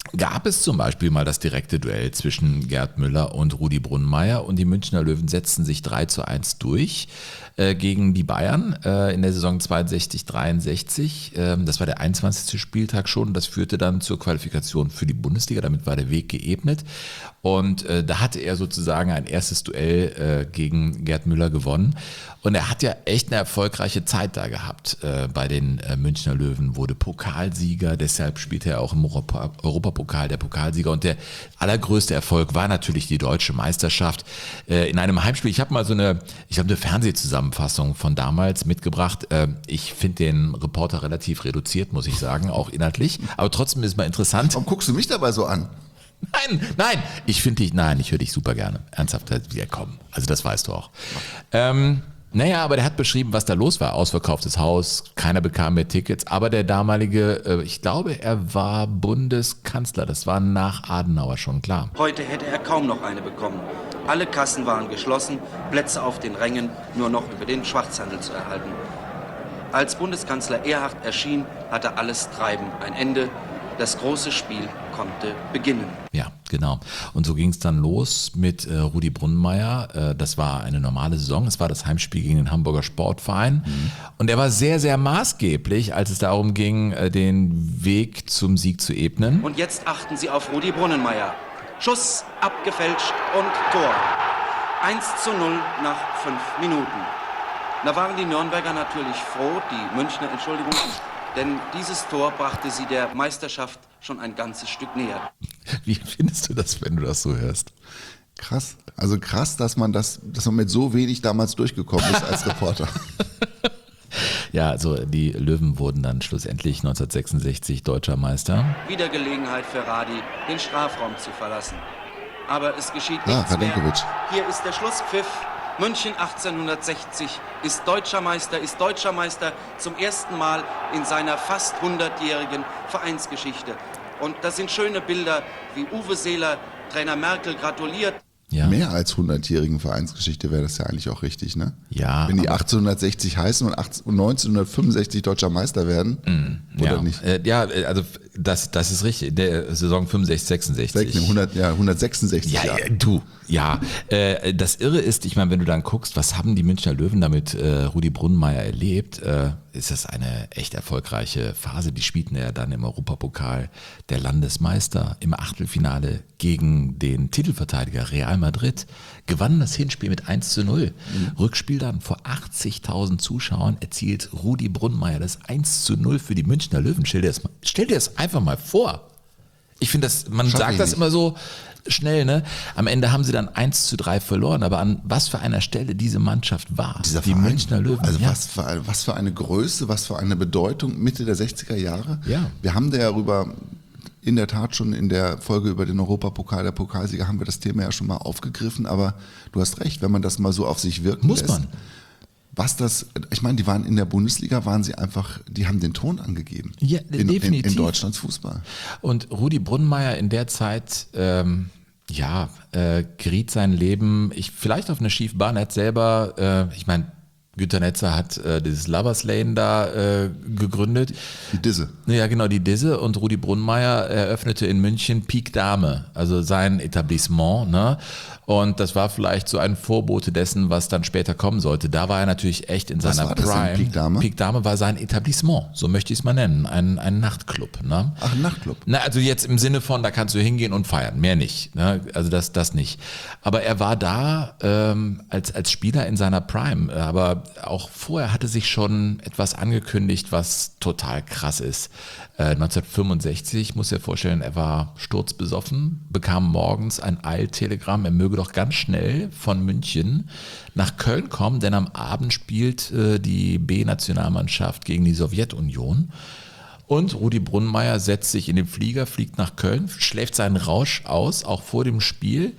gab es zum Beispiel mal das direkte Duell zwischen Gerd Müller und Rudi Brunnenmeier und die Münchner Löwen setzten sich drei zu eins durch äh, gegen die Bayern äh, in der Saison zweiundsechzig dreiundsechzig. Ähm, das war der einundzwanzigste Spieltag schon. Das führte dann zur Qualifikation für die Bundesliga. Damit war der Weg geebnet. Und äh, da hatte er sozusagen ein erstes Duell äh, gegen Gerd Müller gewonnen. Und er hat ja echt eine erfolgreiche Zeit da gehabt äh, bei den äh, Münchner Löwen, wurde Pokalsieger, deshalb spielte er auch im Europa- Europapokal, der Pokalsieger. Und der allergrößte Erfolg war natürlich die deutsche Meisterschaft äh, in einem Heimspiel. Ich habe mal so eine, ich habe eine Fernsehzusammenfassung von damals mitgebracht. Äh, ich finde den Reporter relativ reduziert, muss ich sagen, auch inhaltlich. Aber trotzdem ist mal interessant. Warum guckst du mich dabei so an? Nein, nein, ich finde dich, nein, ich höre dich super gerne. Ernsthaft, wir kommen. Also das weißt du auch. Ähm, naja, aber der hat beschrieben, was da los war. Ausverkauftes Haus, keiner bekam mehr Tickets. Aber der damalige, äh, ich glaube, er war Bundeskanzler. Das war nach Adenauer schon klar. Heute hätte er kaum noch eine bekommen. Alle Kassen waren geschlossen, Plätze auf den Rängen nur noch über den Schwarzhandel zu erhalten. Als Bundeskanzler Erhard erschien, hatte alles Treiben ein Ende. Das große Spiel konnte beginnen. Ja, genau. Und so ging es dann los mit äh, Rudi Brunnenmeier. Äh, das war eine normale Saison. Es war das Heimspiel gegen den Hamburger Sportverein. Mhm. Und er war sehr, sehr maßgeblich, als es darum ging, äh, den Weg zum Sieg zu ebnen. Und jetzt achten Sie auf Rudi Brunnenmeier. Schuss abgefälscht und Tor. eins zu null nach fünf Minuten. Da waren die Nürnberger natürlich froh, die Münchner, Entschuldigung, denn dieses Tor brachte sie der Meisterschaft schon ein ganzes Stück näher. Wie findest du das, wenn du das so hörst? Krass. Also krass, dass man das, dass man mit so wenig damals durchgekommen ist als Reporter. Ja, also die Löwen wurden dann schlussendlich neunzehnhundertsechsundsechzig deutscher Meister. Wieder Gelegenheit für Radi, den Strafraum zu verlassen. Aber es geschieht Ah, nichts mehr. Radenkovic. Hier ist der Schlusspfiff. München achtzehnhundertsechzig ist deutscher Meister, ist deutscher Meister zum ersten Mal in seiner fast hundertjährigen Vereinsgeschichte. Und das sind schöne Bilder, wie Uwe Seeler Trainer Merkel gratuliert. Ja. Mehr als hundertjährigen Vereinsgeschichte wäre das ja eigentlich auch richtig, ne? Ja. Wenn die achtzehnhundertsechzig heißen und neunzehnhundertfünfundsechzig deutscher Meister werden, mm, oder ja. nicht? Äh, ja, also das, das ist richtig. Der Saison fünfundsechzig, sechsundsechzig. hundert, ja, hundertsechsundsechzig Ja, Jahre. ja, du, ja. Äh, das Irre ist, ich meine, wenn du dann guckst, was haben die Münchner Löwen damit äh, Rudi Brunnenmeier erlebt, äh, ist das eine echt erfolgreiche Phase. Die spielten ja dann im Europapokal der Landesmeister im Achtelfinale gegen den Titelverteidiger Real Madrid, gewannen das Hinspiel mit eins zu null. Mhm. Rückspiel dann vor achtzigtausend Zuschauern erzielt Rudi Brunnenmeier das eins zu null für die Münchner Löwen. Stell dir das, mal, stell dir das einfach mal vor. Ich finde, das, man Schaff sagt das nicht. immer so schnell, ne? Am Ende haben sie dann eins zu drei verloren, aber an was für einer Stelle diese Mannschaft war. Dieser die Verein, Münchner Löwen. Also ja. was, für, ein- was für eine Größe, was für eine Bedeutung Mitte der sechziger Jahre. Ja. Wir haben da ja darüber, in der Tat schon in der Folge über den Europapokal der Pokalsieger haben wir das Thema ja schon mal aufgegriffen, aber du hast recht, wenn man das mal so auf sich wirken Muss lässt. man. Was das, ich meine, die waren in der Bundesliga, waren sie einfach, die haben den Ton angegeben. Ja, in, in, definitiv. in Deutschlands Fußball. Und Rudi Brunnenmeier in der Zeit, ähm, ja, äh, geriet sein Leben, ich vielleicht auf eine schiefe Bahn. Er hat selber, äh, ich meine, Günter Netzer hat äh, dieses Lovers Lane da äh, gegründet. Die Disse. Ja, genau, die Disse. Und Rudi Brunnenmeier eröffnete in München Pik Dame, also sein Etablissement. Ne? Und das war vielleicht so ein Vorbote dessen, was dann später kommen sollte. Da war er natürlich echt in Was seiner war das denn, Prime. Pik Dame? Pik Dame war sein Etablissement, so möchte ich es mal nennen. Ein, ein Nachtclub. Ne? Ach, ein Nachtclub. Na, also jetzt im Sinne von, da kannst du hingehen und feiern, mehr nicht. Ne? Also das, das nicht. Aber er war da ähm, als, als Spieler in seiner Prime. Aber auch vorher hatte sich schon etwas angekündigt, was total krass ist. Äh, neunzehnhundertfünfundsechzig, muss dir vorstellen, er war sturzbesoffen, bekam morgens ein Eiltelegramm, er möge doch ganz schnell von München nach Köln kommen, denn am Abend spielt äh, die B-Nationalmannschaft gegen die Sowjetunion. Und Rudi Brunnenmeier setzt sich in den Flieger, fliegt nach Köln, schläft seinen Rausch aus, auch vor dem Spiel.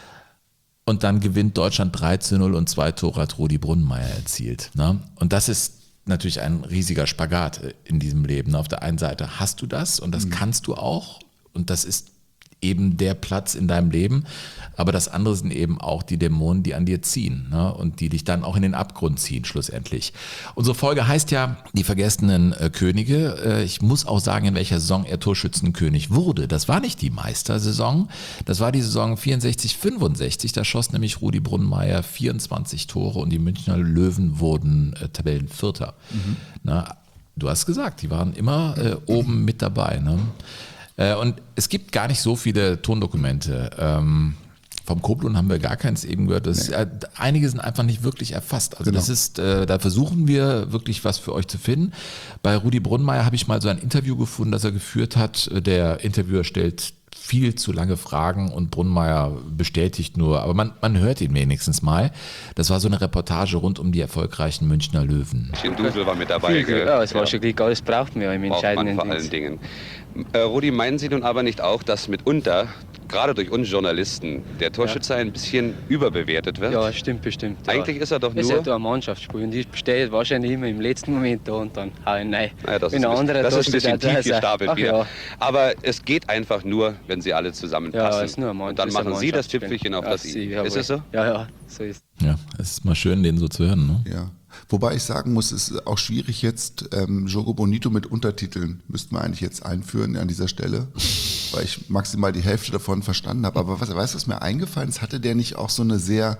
Und dann gewinnt Deutschland drei zu null und zwei Tore hat Rudi Brunnenmeier erzielt. Ne? Und das ist natürlich ein riesiger Spagat in diesem Leben. Auf der einen Seite hast du das und das mhm. kannst du auch und das ist eben der Platz in deinem Leben. Aber das andere sind eben auch die Dämonen, die an dir ziehen, ne? Und die dich dann auch in den Abgrund ziehen schlussendlich. Unsere Folge heißt ja Die vergessenen äh, Könige. Äh, ich muss auch sagen, in welcher Saison er Torschützenkönig wurde. Das war nicht die Meistersaison, das war die Saison vierundsechzig fünfundsechzig. Da schoss nämlich Rudi Brunnenmeier vierundzwanzig Tore und die Münchner Löwen wurden äh, Tabellenvierter. Mhm. Na, du hast gesagt, die waren immer äh, oben mit dabei. Ne? Äh, und es gibt gar nicht so viele Tondokumente. Ähm, Vom Koblun haben wir gar keins eben gehört. Das, nee. äh, einige sind einfach nicht wirklich erfasst. Also genau. das ist, äh, da versuchen wir wirklich was für euch zu finden. Bei Rudi Brunnenmeier habe ich mal so ein Interview gefunden, das er geführt hat. Der Interviewer stellt viel zu lange Fragen und Brunnenmeier bestätigt nur, aber man, man hört ihn wenigstens mal. Das war so eine Reportage rund um die erfolgreichen Münchner Löwen. Dusel war mit dabei. Gell? Ja, es war ja. schon Glück, alles braucht man im entscheidenden vor allen Dingen. Äh, Rudi, meinen Sie nun aber nicht auch, dass mitunter, gerade durch uns Journalisten, der Torschütze ja. ein bisschen überbewertet wird? Ja, stimmt bestimmt. Ja. Eigentlich ist er doch nur... Es ist ja ein Mannschaftsspiel und ich stehe wahrscheinlich immer im letzten Moment da und dann hau ich rein. Ja, das ist ein bisschen, das ist ein bisschen tief gestapelt wieder. Ja. Aber es geht einfach nur, wenn sie alle zusammenpassen. Ja, ist nur ein und dann machen Sie das Tüpfelchen auf das I. Ist es so? Ja, ja, so ist es. Ja, es ist mal schön, den so zu hören. Ne? Ja. Wobei ich sagen muss, es ist auch schwierig jetzt, ähm, Jogo Bonito mit Untertiteln müssten wir eigentlich jetzt einführen an dieser Stelle, weil ich maximal die Hälfte davon verstanden habe. Aber was, weißt du, was mir eingefallen ist, hatte der nicht auch so eine sehr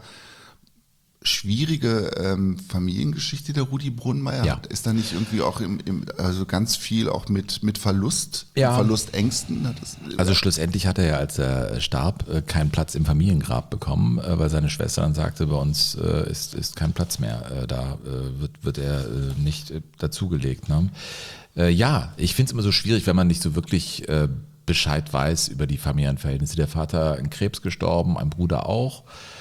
schwierige ähm, Familiengeschichte, der Rudi Brunnenmeier? Ja. Ist da nicht irgendwie auch im, im, also ganz viel auch mit, mit Verlust, ja. Verlustängsten? Hat das, also schlussendlich hat er ja, als er starb, keinen Platz im Familiengrab bekommen, weil seine Schwester dann sagte, bei uns ist, ist kein Platz mehr, da wird, wird er nicht dazugelegt. Ne? Ja, ich finde es immer so schwierig, wenn man nicht so wirklich Bescheid weiß über die Familienverhältnisse. Der Vater an Krebs gestorben, ein Bruder auch.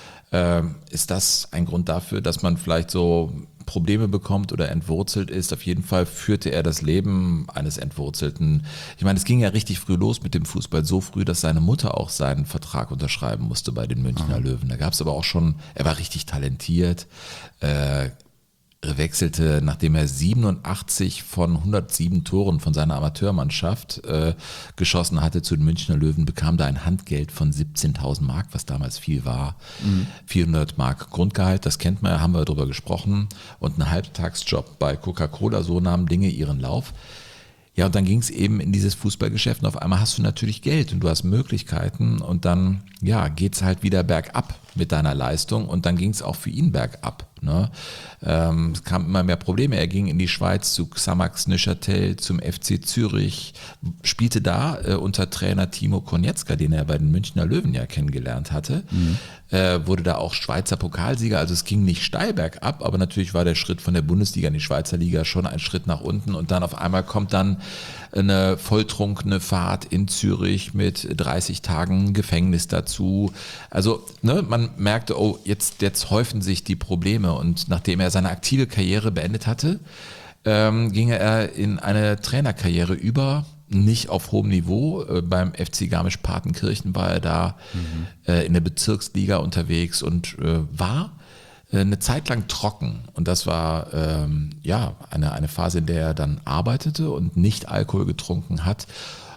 Ist das ein Grund dafür, dass man vielleicht so Probleme bekommt oder entwurzelt ist? Auf jeden Fall führte er das Leben eines Entwurzelten. Ich meine, es ging ja richtig früh los mit dem Fußball, so früh, dass seine Mutter auch seinen Vertrag unterschreiben musste bei den Münchner mhm. Löwen. Da gab es aber auch schon, er war richtig talentiert, äh, wechselte, nachdem er siebenundachtzig von hundertsieben Toren von seiner Amateurmannschaft äh, geschossen hatte zu den Münchner Löwen, bekam da ein Handgeld von siebzehntausend Mark, was damals viel war. Mhm. vierhundert Mark Grundgehalt, das kennt man ja, haben wir darüber gesprochen. Und ein Halbtagsjob bei Coca-Cola, so nahmen Dinge ihren Lauf. Ja, und dann ging es eben in dieses Fußballgeschäft und auf einmal hast du natürlich Geld und du hast Möglichkeiten und dann ja, geht es halt wieder bergab mit deiner Leistung und dann ging es auch für ihn bergab. Ne? Ähm, es kamen immer mehr Probleme. Er ging in die Schweiz zu Xamax Neuchâtel, zum F C Zürich, spielte da äh, unter Trainer Timo Konietzka, den er bei den Münchner Löwen ja kennengelernt hatte, mhm. äh, wurde da auch Schweizer Pokalsieger. Also es ging nicht steil bergab, aber natürlich war der Schritt von der Bundesliga in die Schweizer Liga schon ein Schritt nach unten und dann auf einmal kommt dann eine volltrunkene Fahrt in Zürich mit dreißig Tagen Gefängnis dazu. Also ne, man merkte, oh, jetzt, jetzt häufen sich die Probleme und nachdem er seine aktive Karriere beendet hatte, ähm, ging er in eine Trainerkarriere über, nicht auf hohem Niveau. Äh, beim F C Garmisch-Partenkirchen war er da mhm. äh, in der Bezirksliga unterwegs und äh, war eine Zeit lang trocken und das war ähm, ja eine, eine Phase, in der er dann arbeitete und nicht Alkohol getrunken hat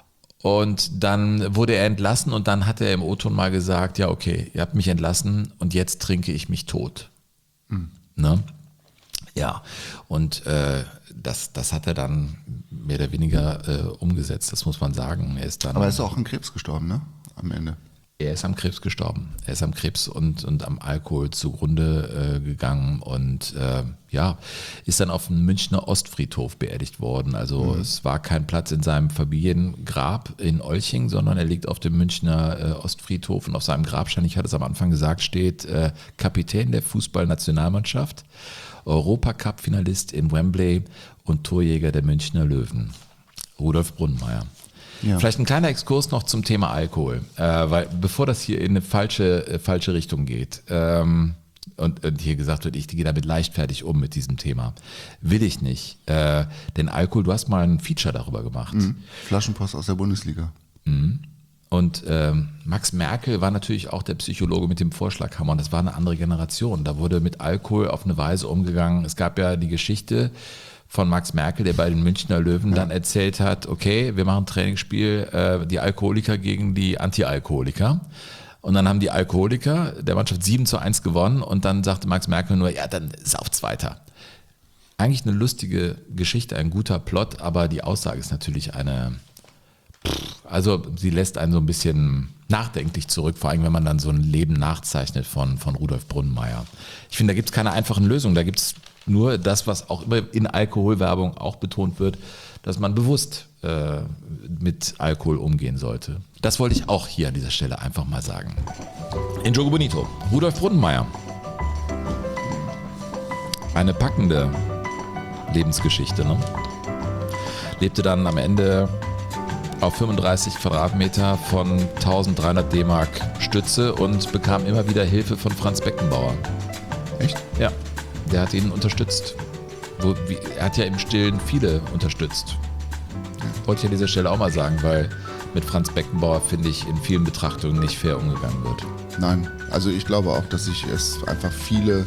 und dann wurde er entlassen und dann hat er im O-Ton mal gesagt, ja okay, ihr habt mich entlassen und jetzt trinke ich mich tot. Mhm. Ne? Ja, und äh, das, das hat er dann mehr oder weniger äh, umgesetzt, das muss man sagen. Er ist dann, aber er ist auch an Krebs gestorben, ne? Am Ende. Er ist am Krebs gestorben. Er ist am Krebs und, und am Alkohol zugrunde äh, gegangen und äh, ja, ist dann auf dem Münchner Ostfriedhof beerdigt worden. Also mhm. es war kein Platz in seinem Familiengrab in Olching, sondern er liegt auf dem Münchner äh, Ostfriedhof und auf seinem Grabstein, ich hatte es am Anfang gesagt, steht äh, Kapitän der Fußballnationalmannschaft, Europacup-Finalist in Wembley und Torjäger der Münchner Löwen, Rudolf Brunnenmeier. Ja. Vielleicht ein kleiner Exkurs noch zum Thema Alkohol, äh, weil bevor das hier in eine falsche, äh, falsche Richtung geht ähm, und, und hier gesagt wird, ich gehe damit leichtfertig um mit diesem Thema, will ich nicht. Äh, denn Alkohol, du hast mal ein Feature darüber gemacht. Mhm. Flaschenpost aus der Bundesliga. Mhm. Und ähm, Max Merkel war natürlich auch der Psychologe mit dem Vorschlaghammer und das war eine andere Generation. Da wurde mit Alkohol auf eine Weise umgegangen. Es gab ja die Geschichte von Max Merkel, der bei den Münchner Löwen ja. dann erzählt hat, okay, wir machen ein Trainingsspiel, äh, die Alkoholiker gegen die Anti-Alkoholiker. Und dann haben die Alkoholiker der Mannschaft sieben zu eins gewonnen und dann sagte Max Merkel nur, ja, dann sauft's weiter. Eigentlich eine lustige Geschichte, ein guter Plot, aber die Aussage ist natürlich eine, also sie lässt einen so ein bisschen nachdenklich zurück, vor allem wenn man dann so ein Leben nachzeichnet von, von Rudolf Brunnenmeier. Ich finde, da gibt es keine einfachen Lösungen, da gibt es nur das, was auch immer in Alkoholwerbung auch betont wird, dass man bewusst äh, mit Alkohol umgehen sollte. Das wollte ich auch hier an dieser Stelle einfach mal sagen. In Jogo Bonito, Rudolf Brunnenmeier. Eine packende Lebensgeschichte, ne? Lebte dann am Ende auf fünfunddreißig Quadratmeter von eintausenddreihundert D-Mark Stütze und bekam immer wieder Hilfe von Franz Beckenbauer. Echt? Ja, der hat ihn unterstützt. Wo, wie, er hat ja im Stillen viele unterstützt. Wollte ich an dieser Stelle auch mal sagen, weil mit Franz Beckenbauer, finde ich, in vielen Betrachtungen nicht fair umgegangen wird. Nein, also ich glaube auch, dass sich es einfach viele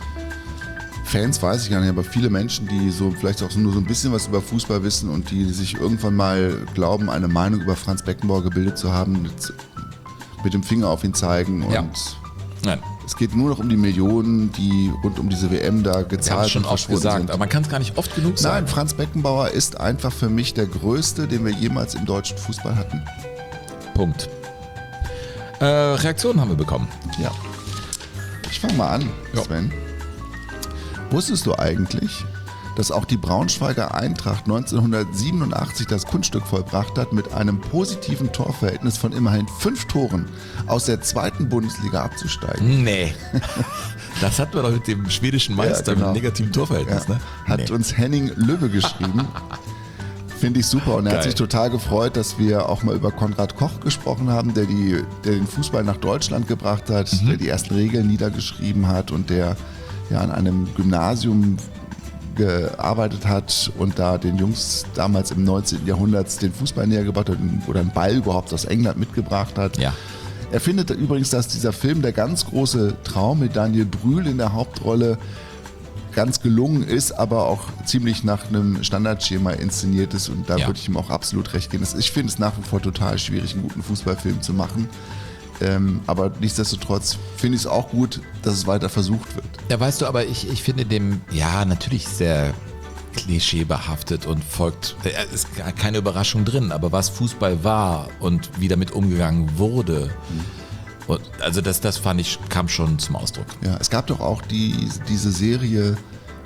Fans, weiß ich gar nicht, aber viele Menschen, die so vielleicht auch nur so ein bisschen was über Fußball wissen und die sich irgendwann mal glauben, eine Meinung über Franz Beckenbauer gebildet zu haben, mit, mit dem Finger auf ihn zeigen und ja. Nein. Es geht nur noch um die Millionen, die rund um diese W M da gezahlt Wir haben es schon und oft gesagt, sind. aber man kann es gar nicht oft genug sagen. Nein, Franz Beckenbauer ist einfach für mich der Größte, den wir jemals im deutschen Fußball hatten. Punkt. Äh, Reaktionen haben wir bekommen. Ja. Ich fange mal an, ja. Sven. Wusstest du eigentlich, dass auch die Braunschweiger Eintracht neunzehnhundertsiebenundachtzig das Kunststück vollbracht hat, mit einem positiven Torverhältnis von immerhin fünf Toren aus der zweiten Bundesliga abzusteigen? Nee. Das hatten wir doch mit dem schwedischen Meister, ja, genau. mit dem negativen Torverhältnis. Ja. Ne? Hat nee. uns Henning Lübbe geschrieben. Finde ich super. Und er Geil. hat sich total gefreut, dass wir auch mal über Konrad Koch gesprochen haben, der, die, der den Fußball nach Deutschland gebracht hat, mhm. der die ersten Regeln niedergeschrieben hat und der ja an einem Gymnasium gearbeitet hat und da den Jungs damals im neunzehnten Jahrhundert den Fußball näher gebracht hat oder einen Ball überhaupt aus England mitgebracht hat. Ja. Er findet übrigens, dass dieser Film der ganz große Traum mit Daniel Brühl in der Hauptrolle ganz gelungen ist, aber auch ziemlich nach einem Standardschema inszeniert ist und da ja. würde ich ihm auch absolut recht geben. Ich finde es nach wie vor total schwierig, einen guten Fußballfilm zu machen. Ähm, aber nichtsdestotrotz finde ich es auch gut, dass es weiter versucht wird. Ja, weißt du, aber ich, ich finde dem, ja, natürlich sehr klischeebehaftet und folgt, es ist keine Überraschung drin, aber was Fußball war und wie damit umgegangen wurde, mhm. und also das, das fand ich, kam schon zum Ausdruck. Ja, es gab doch auch die, diese Serie,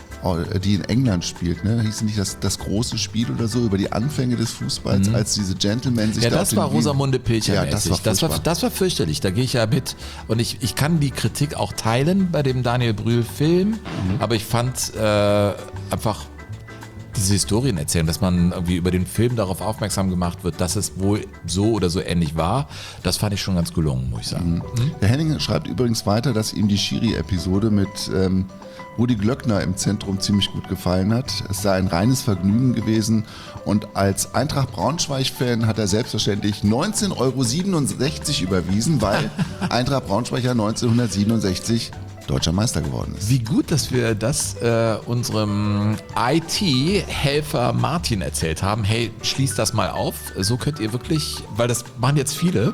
die in England spielt, ne? Hieß nicht das, das große Spiel oder so, über die Anfänge des Fußballs, mhm. als diese Gentlemen sich ja, da das war Rosamunde Pilcher ja, das war, das, war, das war fürchterlich, da gehe ich ja mit und ich, ich kann die Kritik auch teilen bei dem Daniel Brühl-Film, mhm. aber ich fand äh, einfach diese Historien erzählen, dass man irgendwie über den Film darauf aufmerksam gemacht wird, dass es wohl so oder so ähnlich war, das fand ich schon ganz gelungen, muss ich sagen. Mhm. Mhm. Der Henning schreibt übrigens weiter, dass ihm die Schiri-Episode mit ähm, Rudi Glöckner im Zentrum ziemlich gut gefallen hat. Es sei ein reines Vergnügen gewesen und als Eintracht Braunschweig-Fan hat er selbstverständlich neunzehn Euro siebenundsechzig überwiesen, weil Eintracht Braunschweig ja neunzehnhundertsiebenundsechzig deutscher Meister geworden ist. Wie gut, dass wir das äh, unserem I T-Helfer Martin erzählt haben. Hey, schließt das mal auf. So könnt ihr wirklich, weil das machen jetzt viele,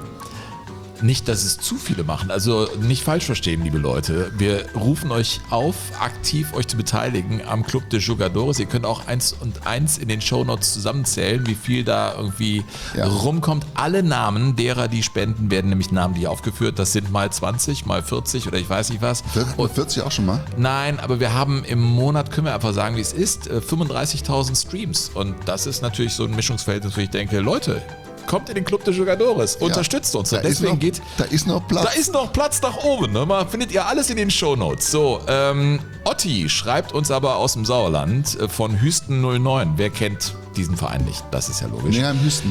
nicht, dass es zu viele machen, also nicht falsch verstehen, liebe Leute. Wir rufen euch auf, aktiv euch zu beteiligen am Club de Jugadores. Ihr könnt auch eins und eins in den Shownotes zusammenzählen, wie viel da irgendwie ja. rumkommt. Alle Namen derer, die spenden, werden nämlich namentlich aufgeführt. Das sind mal zwanzig, mal vierzig oder ich weiß nicht was. Und vierzig auch schon mal? Nein, aber wir haben im Monat, können wir einfach sagen, wie es ist, fünfunddreißigtausend Streams. Und das ist natürlich so ein Mischungsverhältnis, wo ich denke, Leute, kommt in den Club de Jugadores, unterstützt ja, uns. Und deswegen noch, geht. Da ist noch Platz. Da ist noch Platz nach oben. Ne? Mal findet ihr alles in den Shownotes. So, ähm, Otti schreibt uns aber aus dem Sauerland äh, von Hüsten null neun. Wer kennt diesen Verein nicht? Das ist ja logisch. Ja, im Hüsten.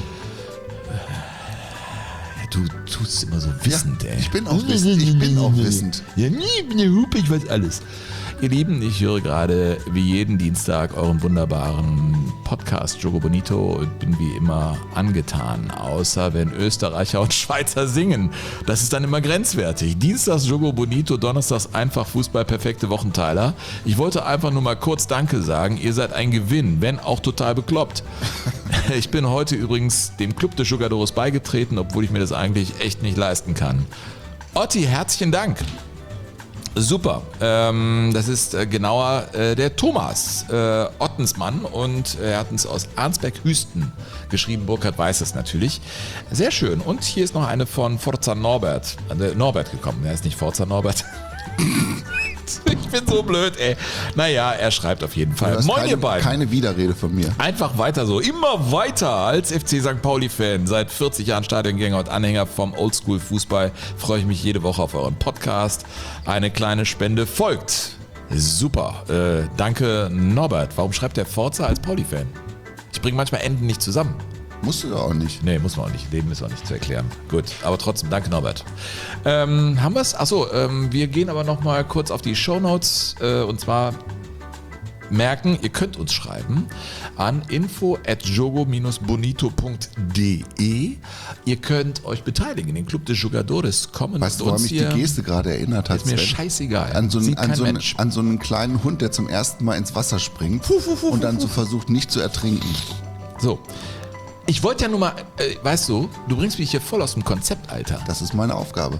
Du tust immer so wissend, ja, ey. Ich bin auch wissend. Ich bin auch wissend. Ja, nie, ich bin der Hupe, ich weiß alles. Ihr Lieben, ich höre gerade wie jeden Dienstag euren wunderbaren Podcast Jogo Bonito und bin wie immer angetan, außer wenn Österreicher und Schweizer singen. Das ist dann immer grenzwertig. Dienstags Jogo Bonito, donnerstags einfach Fußball, perfekte Wochenteiler. Ich wollte einfach nur mal kurz Danke sagen. Ihr seid ein Gewinn, wenn auch total bekloppt. Ich bin heute übrigens dem Club des Jugadores beigetreten, obwohl ich mir das eigentlich echt nicht leisten kann. Otti, herzlichen Dank. Super, ähm, das ist äh, genauer äh, der Thomas äh, Ottensmann und er hat uns aus Arnsberg-Hüsten geschrieben, Burkhard weiß es natürlich. Sehr schön und hier ist noch eine von Forza Norbert, äh, Norbert gekommen, er ist nicht Forza Norbert. Ich bin so blöd, ey. Naja, er schreibt auf jeden Fall. Moin, keine, ihr beiden. Keine Widerrede von mir. Einfach weiter so. Immer weiter als F C Sankt Pauli-Fan. Seit vierzig Jahren Stadiongänger und Anhänger vom Oldschool-Fußball freue ich mich jede Woche auf euren Podcast. Eine kleine Spende folgt. Super. Äh, danke, Norbert. Warum schreibt der Forza als Pauli-Fan? Ich bringe manchmal Enden nicht zusammen. Musst du ja auch nicht. Nee, muss man auch nicht. Dem ist auch nicht zu erklären. Gut, aber trotzdem, danke Norbert. Ähm, haben wir es? Achso, ähm, wir gehen aber nochmal kurz auf die Shownotes äh, und zwar merken, ihr könnt uns schreiben an info at jogo bonito punkt de. Ihr könnt euch beteiligen in den Club des Jugadores. Kommen weißt du, woran mich die Geste gerade erinnert hat? Ist mir scheißegal. An so, einen, an, so einen, an so einen kleinen Hund, der zum ersten Mal ins Wasser springt puh, puh, puh, und dann so versucht, nicht zu ertrinken. So. Ich wollte ja nur mal, äh, weißt du, du bringst mich hier voll aus dem Konzept, Alter. Das ist meine Aufgabe.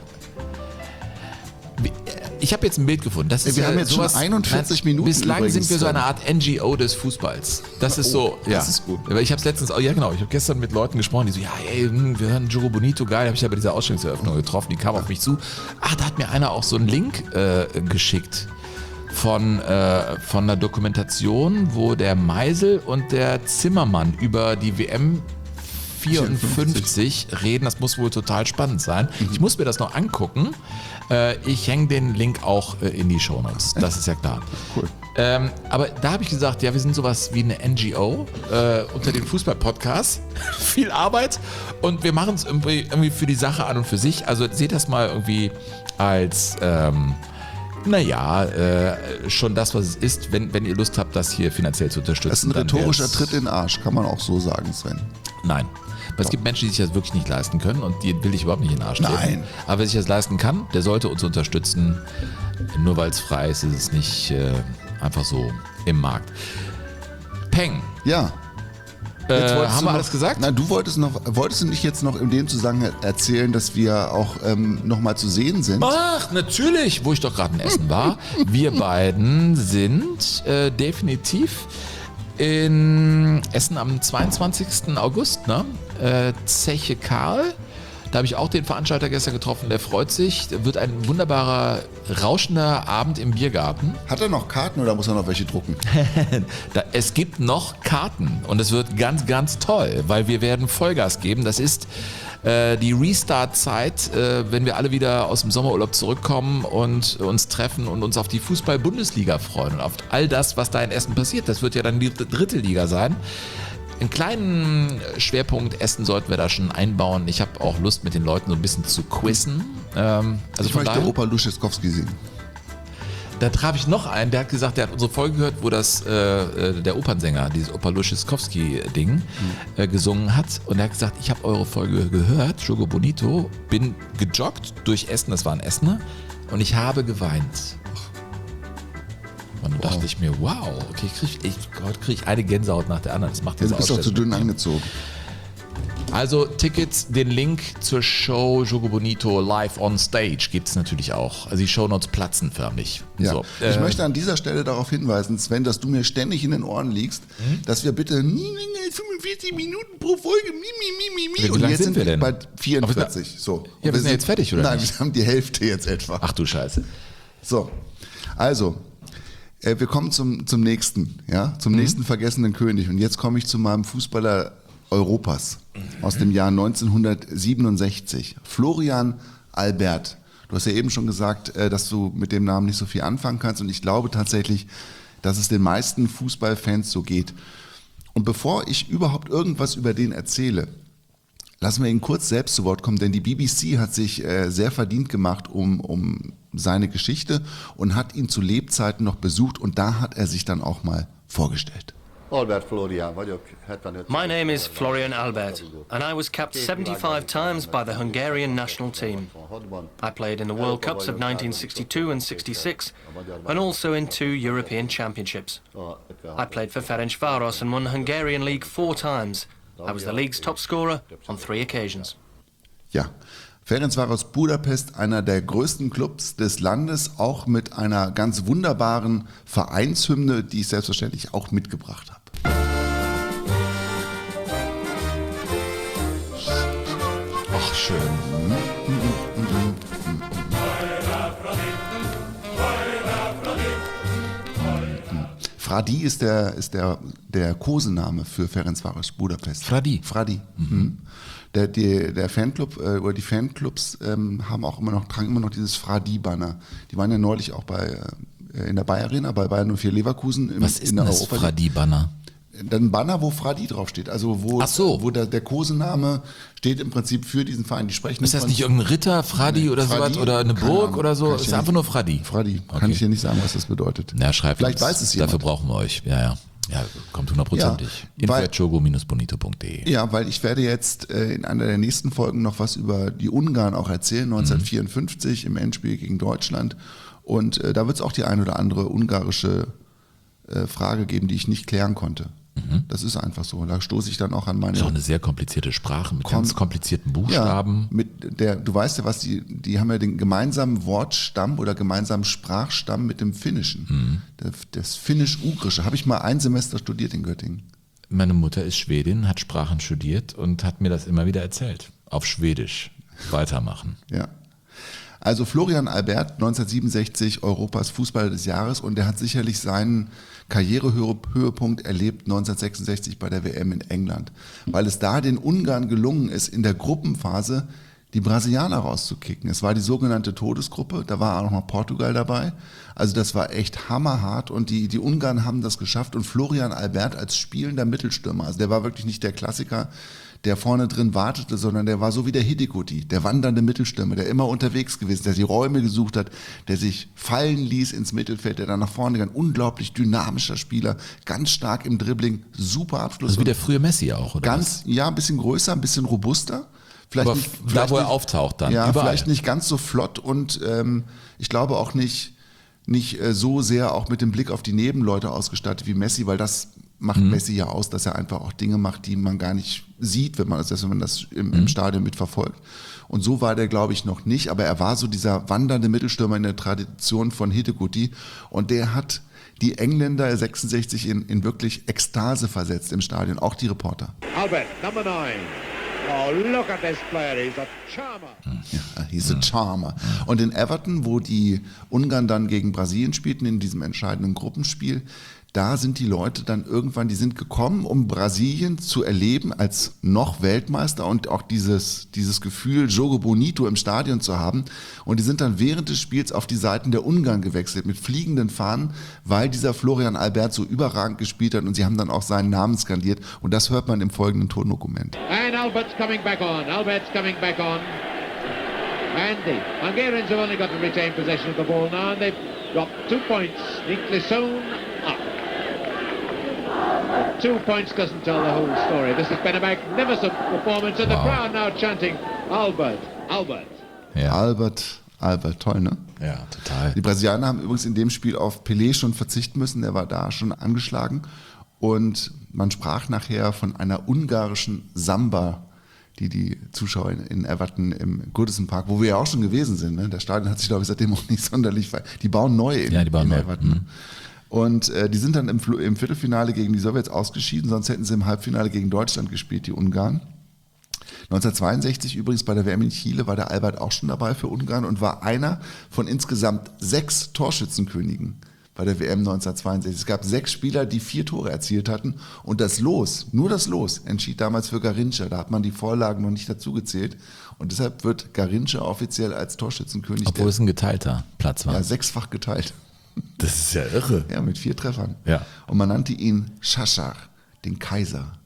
Ich habe jetzt ein Bild gefunden. Das ist wir ja haben jetzt sowas, schon einundvierzig Minuten. Bislang sind wir so eine Art N G O des Fußballs. Das ist so, oh, ja. Das ist gut. Ich habe es letztens, oh, ja genau, ich habe gestern mit Leuten gesprochen, die so, ja, ey, wir hören Jogo Bonito, geil. Habe ich ja bei dieser Ausstellungseröffnung getroffen. Die kam auf mich zu. Ach, da hat mir einer auch so einen Link äh, geschickt. Von, äh, von einer Dokumentation, wo der Meisel und der Zimmermann über die W M vierundfünfzig reden. Das muss wohl total spannend sein. Mhm. Ich muss mir das noch angucken. Äh, ich hänge den Link auch äh, in die Shownotes. Das ist ja klar. Cool. Ähm, aber da habe ich gesagt, ja, wir sind sowas wie eine N G O äh, unter den Fußball-Podcasts. Viel Arbeit und wir machen es irgendwie, irgendwie für die Sache an und für sich. Also seht das mal irgendwie als ähm, Naja, äh, schon das, was es ist, wenn, wenn ihr Lust habt, das hier finanziell zu unterstützen. Das ist ein rhetorischer Tritt in den Arsch, kann man auch so sagen, Sven. Nein. Aber es gibt Menschen, die sich das wirklich nicht leisten können und die will ich überhaupt nicht in den Arsch treten. Nein. Aber wer sich das leisten kann, der sollte uns unterstützen. Nur weil es frei ist, ist es nicht äh, einfach so im Markt. Peng. Ja. Äh, haben wir noch, alles gesagt? Nein, du wolltest noch, wolltest du nicht jetzt noch in dem Zusammenhang erzählen, dass wir auch ähm, nochmal zu sehen sind? Ach, natürlich, wo ich doch gerade in Essen war. Wir beiden sind äh, definitiv in Essen am zweiundzwanzigsten August, ne? Äh, Zeche Karl. Da habe ich auch den Veranstalter gestern getroffen, der freut sich. Wird ein wunderbarer, rauschender Abend im Biergarten. Hat er noch Karten oder muss er noch welche drucken? da, es gibt noch Karten und es wird ganz, ganz toll, weil wir werden Vollgas geben. Das ist äh, die Restart-Zeit, äh, wenn wir alle wieder aus dem Sommerurlaub zurückkommen und uns treffen und uns auf die Fußball-Bundesliga freuen und auf all das, was da in Essen passiert. Das wird ja dann die dritte Liga sein. Einen kleinen Schwerpunkt Essen sollten wir da schon einbauen. Ich habe auch Lust, mit den Leuten so ein bisschen zu quizzen. Ähm, also ich möchte Opa Luschewskowski sehen. Da traf ich noch einen, der hat gesagt, der hat unsere Folge gehört, wo das äh, der Opernsänger, dieses Opa Luschewskowski-Ding, mhm. äh, gesungen hat. Und er hat gesagt, ich habe eure Folge gehört, Jogo Bonito, bin gejoggt durch Essen, das war ein Essener, und ich habe geweint. Und dann wow. dachte ich mir, wow, okay, krieg ich, heute kriege ich eine Gänsehaut nach der anderen. Das macht ja, du bist auch zu dünn angezogen. Also Tickets, den Link zur Show Jogo Bonito live on stage gibt es natürlich auch. Also die Shownotes platzen förmlich. Ja. So, ich äh, möchte an dieser Stelle darauf hinweisen, Sven, dass du mir ständig in den Ohren liegst, mhm. dass wir bitte nie länger als fünfundvierzig Minuten pro Folge mi, mi, mi, mi. Und jetzt sind wir denn? Bei vierundvierzig. So. Ja, wir, wir sind ja jetzt fertig, oder Nein, nicht? wir haben die Hälfte jetzt etwa. Ach du Scheiße. So, also, äh, wir kommen zum, zum nächsten, ja, zum mhm. nächsten vergessenen König. Und jetzt komme ich zu meinem Fußballer Europas aus dem Jahr neunzehnhundertsiebenundsechzig. Florian Albert. Du hast ja eben schon gesagt, dass du mit dem Namen nicht so viel anfangen kannst und ich glaube tatsächlich, dass es den meisten Fußballfans so geht. Und bevor ich überhaupt irgendwas über den erzähle, lassen wir ihn kurz selbst zu Wort kommen, denn die B B C hat sich sehr verdient gemacht um, um seine Geschichte und hat ihn zu Lebzeiten noch besucht und da hat er sich dann auch mal vorgestellt. My name is Florian Albert, and I was capped seventy-five times by the Hungarian national team. I played in the World Cups of nineteen sixty-two and sixty-six, and also in two European Championships. I played for Ferencváros and won the Hungarian League four times. I was the league's top scorer on three occasions. Ja, Ferencváros Budapest, einer der größten Clubs des Landes, auch mit einer ganz wunderbaren Vereinshymne, die ich selbstverständlich auch mitgebracht habe. Ach, schön. Fradi ist der, ist der, der Kosename für Ferencváros Budapest. Fradi. Fradi. Mhm. Der, der, der Fanclub äh, oder die Fanclubs ähm, haben auch immer noch, tragen immer noch dieses Fradi-Banner. Die waren ja neulich auch bei äh, in der Bayer Arena, bei Bayern null vier Leverkusen. Im, Was ist in denn der das Fradi-Banner? Ein Banner, wo Fradi draufsteht. Also wo, Ach so. wo der, der Kosename steht im Prinzip für diesen Verein. Die sprechen Ist das nicht irgendein Ritter, Fradi nee, oder Fradi, sowas? Oder eine Burg Ahnung, oder so? Es ist einfach nicht, nur Fradi. Fradi. Okay. Kann ich dir nicht sagen, was das bedeutet. Na, schreibt Vielleicht uns. weiß es jemand. Dafür brauchen wir euch. Ja, ja. Ja, kommt hundertprozentig. Ja, info at jogo Bindestrich bonito punkt de. Ja, weil ich werde jetzt äh, in einer der nächsten Folgen noch was über die Ungarn auch erzählen, neunzehnhundertvierundfünfzig im Endspiel gegen Deutschland. Und äh, da wird es auch die ein oder andere ungarische äh, Frage geben, die ich nicht klären konnte. Mhm. Das ist einfach so. Da stoße ich dann auch an meine... Das ist auch eine sehr komplizierte Sprache mit Kom- ganz komplizierten Buchstaben. Ja, mit der, du weißt ja was, die, die haben ja den gemeinsamen Wortstamm oder gemeinsamen Sprachstamm mit dem Finnischen. Mhm. Das, das Finnisch-Ugrische. Habe ich mal ein Semester studiert in Göttingen. Meine Mutter ist Schwedin, hat Sprachen studiert und hat mir das immer wieder erzählt. Auf Schwedisch. Weitermachen. Ja. Also Florian Albert, neunzehnhundertsiebenundsechzig Europas Fußballer des Jahres, und er hat sicherlich seinen Karrierehöhepunkt erlebt neunzehnhundertsechsundsechzig bei der W M in England, weil es da den Ungarn gelungen ist, in der Gruppenphase die Brasilianer rauszukicken. Es war die sogenannte Todesgruppe, da war auch noch Portugal dabei. Also das war echt hammerhart, und die, die Ungarn haben das geschafft, und Florian Albert als spielender Mittelstürmer, also der war wirklich nicht der Klassiker, der vorne drin wartete, sondern der war so wie der Hidegoti, der wandernde Mittelstürmer, der immer unterwegs gewesen, der die Räume gesucht hat, der sich fallen ließ ins Mittelfeld, der dann nach vorne ging. Unglaublich dynamischer Spieler, ganz stark im Dribbling, super Abschluss. Also wie der frühe Messi auch, oder? Ganz, was? Ja, ein bisschen größer, ein bisschen robuster. Vielleicht Aber nicht, da, vielleicht wo er nicht, auftaucht dann, ja, überall. Vielleicht nicht ganz so flott, und ähm, ich glaube auch nicht, nicht äh, so sehr auch mit dem Blick auf die Nebenleute ausgestattet wie Messi, weil das macht mhm. Messi ja aus, dass er einfach auch Dinge macht, die man gar nicht sieht, wenn man das, wenn man das im, mhm. im Stadion mitverfolgt. Und so war der, glaube ich, noch nicht, aber er war so dieser wandernde Mittelstürmer in der Tradition von Hidegoti, und der hat die Engländer sechsundsechzig in, in wirklich Ekstase versetzt im Stadion, auch die Reporter. Albert, number nine. Oh, look at this player, he's a charmer. Ja, he's a charmer. Und in Everton, wo die Ungarn dann gegen Brasilien spielten, in diesem entscheidenden Gruppenspiel, da sind die Leute dann irgendwann, die sind gekommen, um Brasilien zu erleben als noch Weltmeister und auch dieses, dieses Gefühl, Jogo Bonito im Stadion zu haben. Und die sind dann während des Spiels auf die Seiten der Ungarn gewechselt mit fliegenden Fahnen, weil dieser Florian Albert so überragend gespielt hat, und sie haben dann auch seinen Namen skandiert, und das hört man im folgenden Tondokument. And Albert's coming back on, Albert's coming back on. And the Hungarians have only got to retain possession of the ball now, and they've got two points neatly sewn up. Two points doesn't tell the whole story. This has been a magnificent performance, and wow. The crowd now chanting, Albert, Albert. Ja. Albert, Albert, toll, ne? Ja, total. Die Brasilianer haben übrigens in dem Spiel auf Pelé schon verzichten müssen, der war da schon angeschlagen, und man sprach nachher von einer ungarischen Samba, die die Zuschauer in Everton im Goodison Park, wo wir ja auch schon gewesen sind, ne? Der Stadion hat sich, glaube ich, seitdem auch nicht sonderlich ver... Die bauen neu in, ja, die bauen in neu. Everton. Mhm. Und äh, die sind dann im, im Viertelfinale gegen die Sowjets ausgeschieden, sonst hätten sie im Halbfinale gegen Deutschland gespielt, die Ungarn. neunzehnhundertzweiundsechzig übrigens bei der W M in Chile war der Albert auch schon dabei für Ungarn und war einer von insgesamt sechs Torschützenkönigen bei der W M neunzehnhundertzweiundsechzig. Es gab sechs Spieler, die vier Tore erzielt hatten, und das Los, nur das Los, entschied damals für Garrincha. Da hat man die Vorlagen noch nicht dazu gezählt, und deshalb wird Garrincha offiziell als Torschützenkönig. Obwohl es ein geteilter Platz war. Ja, sechsfach geteilt. Das ist ja irre. Ja, mit vier Treffern. Ja. Und man nannte ihn Shashar, den Kaiser.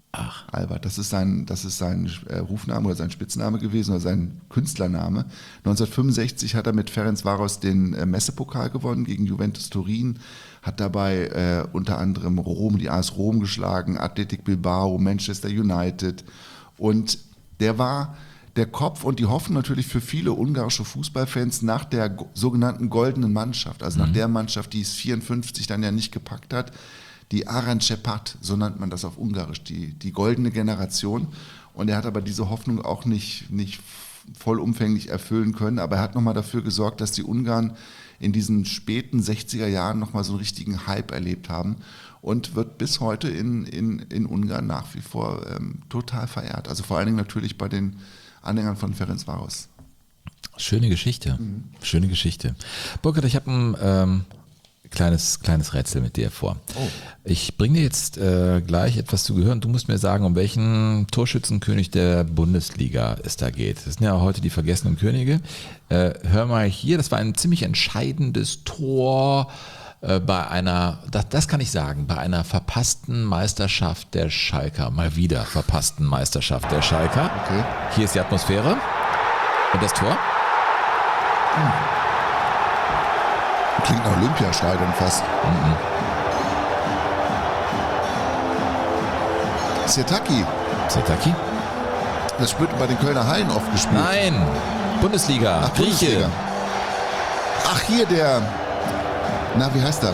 Ach. Albert, das ist sein, das ist sein äh, Rufname oder sein Spitzname gewesen oder sein Künstlername. neunzehnhundertfünfundsechzig hat er mit Ferencváros den äh, Messepokal gewonnen gegen Juventus Turin, hat dabei äh, unter anderem Rom, die A S Rom geschlagen, Athletic Bilbao, Manchester United, und der war der Kopf und die Hoffnung natürlich für viele ungarische Fußballfans nach der sogenannten goldenen Mannschaft, also mhm. nach der Mannschaft, die es vierundfünfzig dann ja nicht gepackt hat, die Aranycsapat, so nennt man das auf Ungarisch, die, die goldene Generation. Und er hat aber diese Hoffnung auch nicht, nicht vollumfänglich erfüllen können, aber er hat nochmal dafür gesorgt, dass die Ungarn in diesen späten sechziger Jahren nochmal so einen richtigen Hype erlebt haben und wird bis heute in, in, in Ungarn nach wie vor ähm, total verehrt. Also vor allen Dingen natürlich bei den Anhängern von Ferencváros. Schöne Geschichte, mhm. schöne Geschichte. Burkhard, ich habe ein ähm, kleines, kleines Rätsel mit dir vor. Oh. Ich bringe dir jetzt äh, gleich etwas zu gehören. Du musst mir sagen, um welchen Torschützenkönig der Bundesliga es da geht. Das sind ja heute die vergessenen Könige. Äh, hör mal hier, das war ein ziemlich entscheidendes Tor äh, bei einer, das, das kann ich sagen, bei einer verpassten Meisterschaft der Schalker. Mal wieder verpassten Meisterschaft der Schalker. Okay. Hier ist die Atmosphäre und das Tor. Hm. Klingt nach Olympiastadion fast. Mhm. Sirtaki. Sirtaki? Das wird bei den Kölner Haien oft gespielt. Nein, Bundesliga, Ach, Grieche. Bundesliga. Ach, hier der, na, wie heißt der?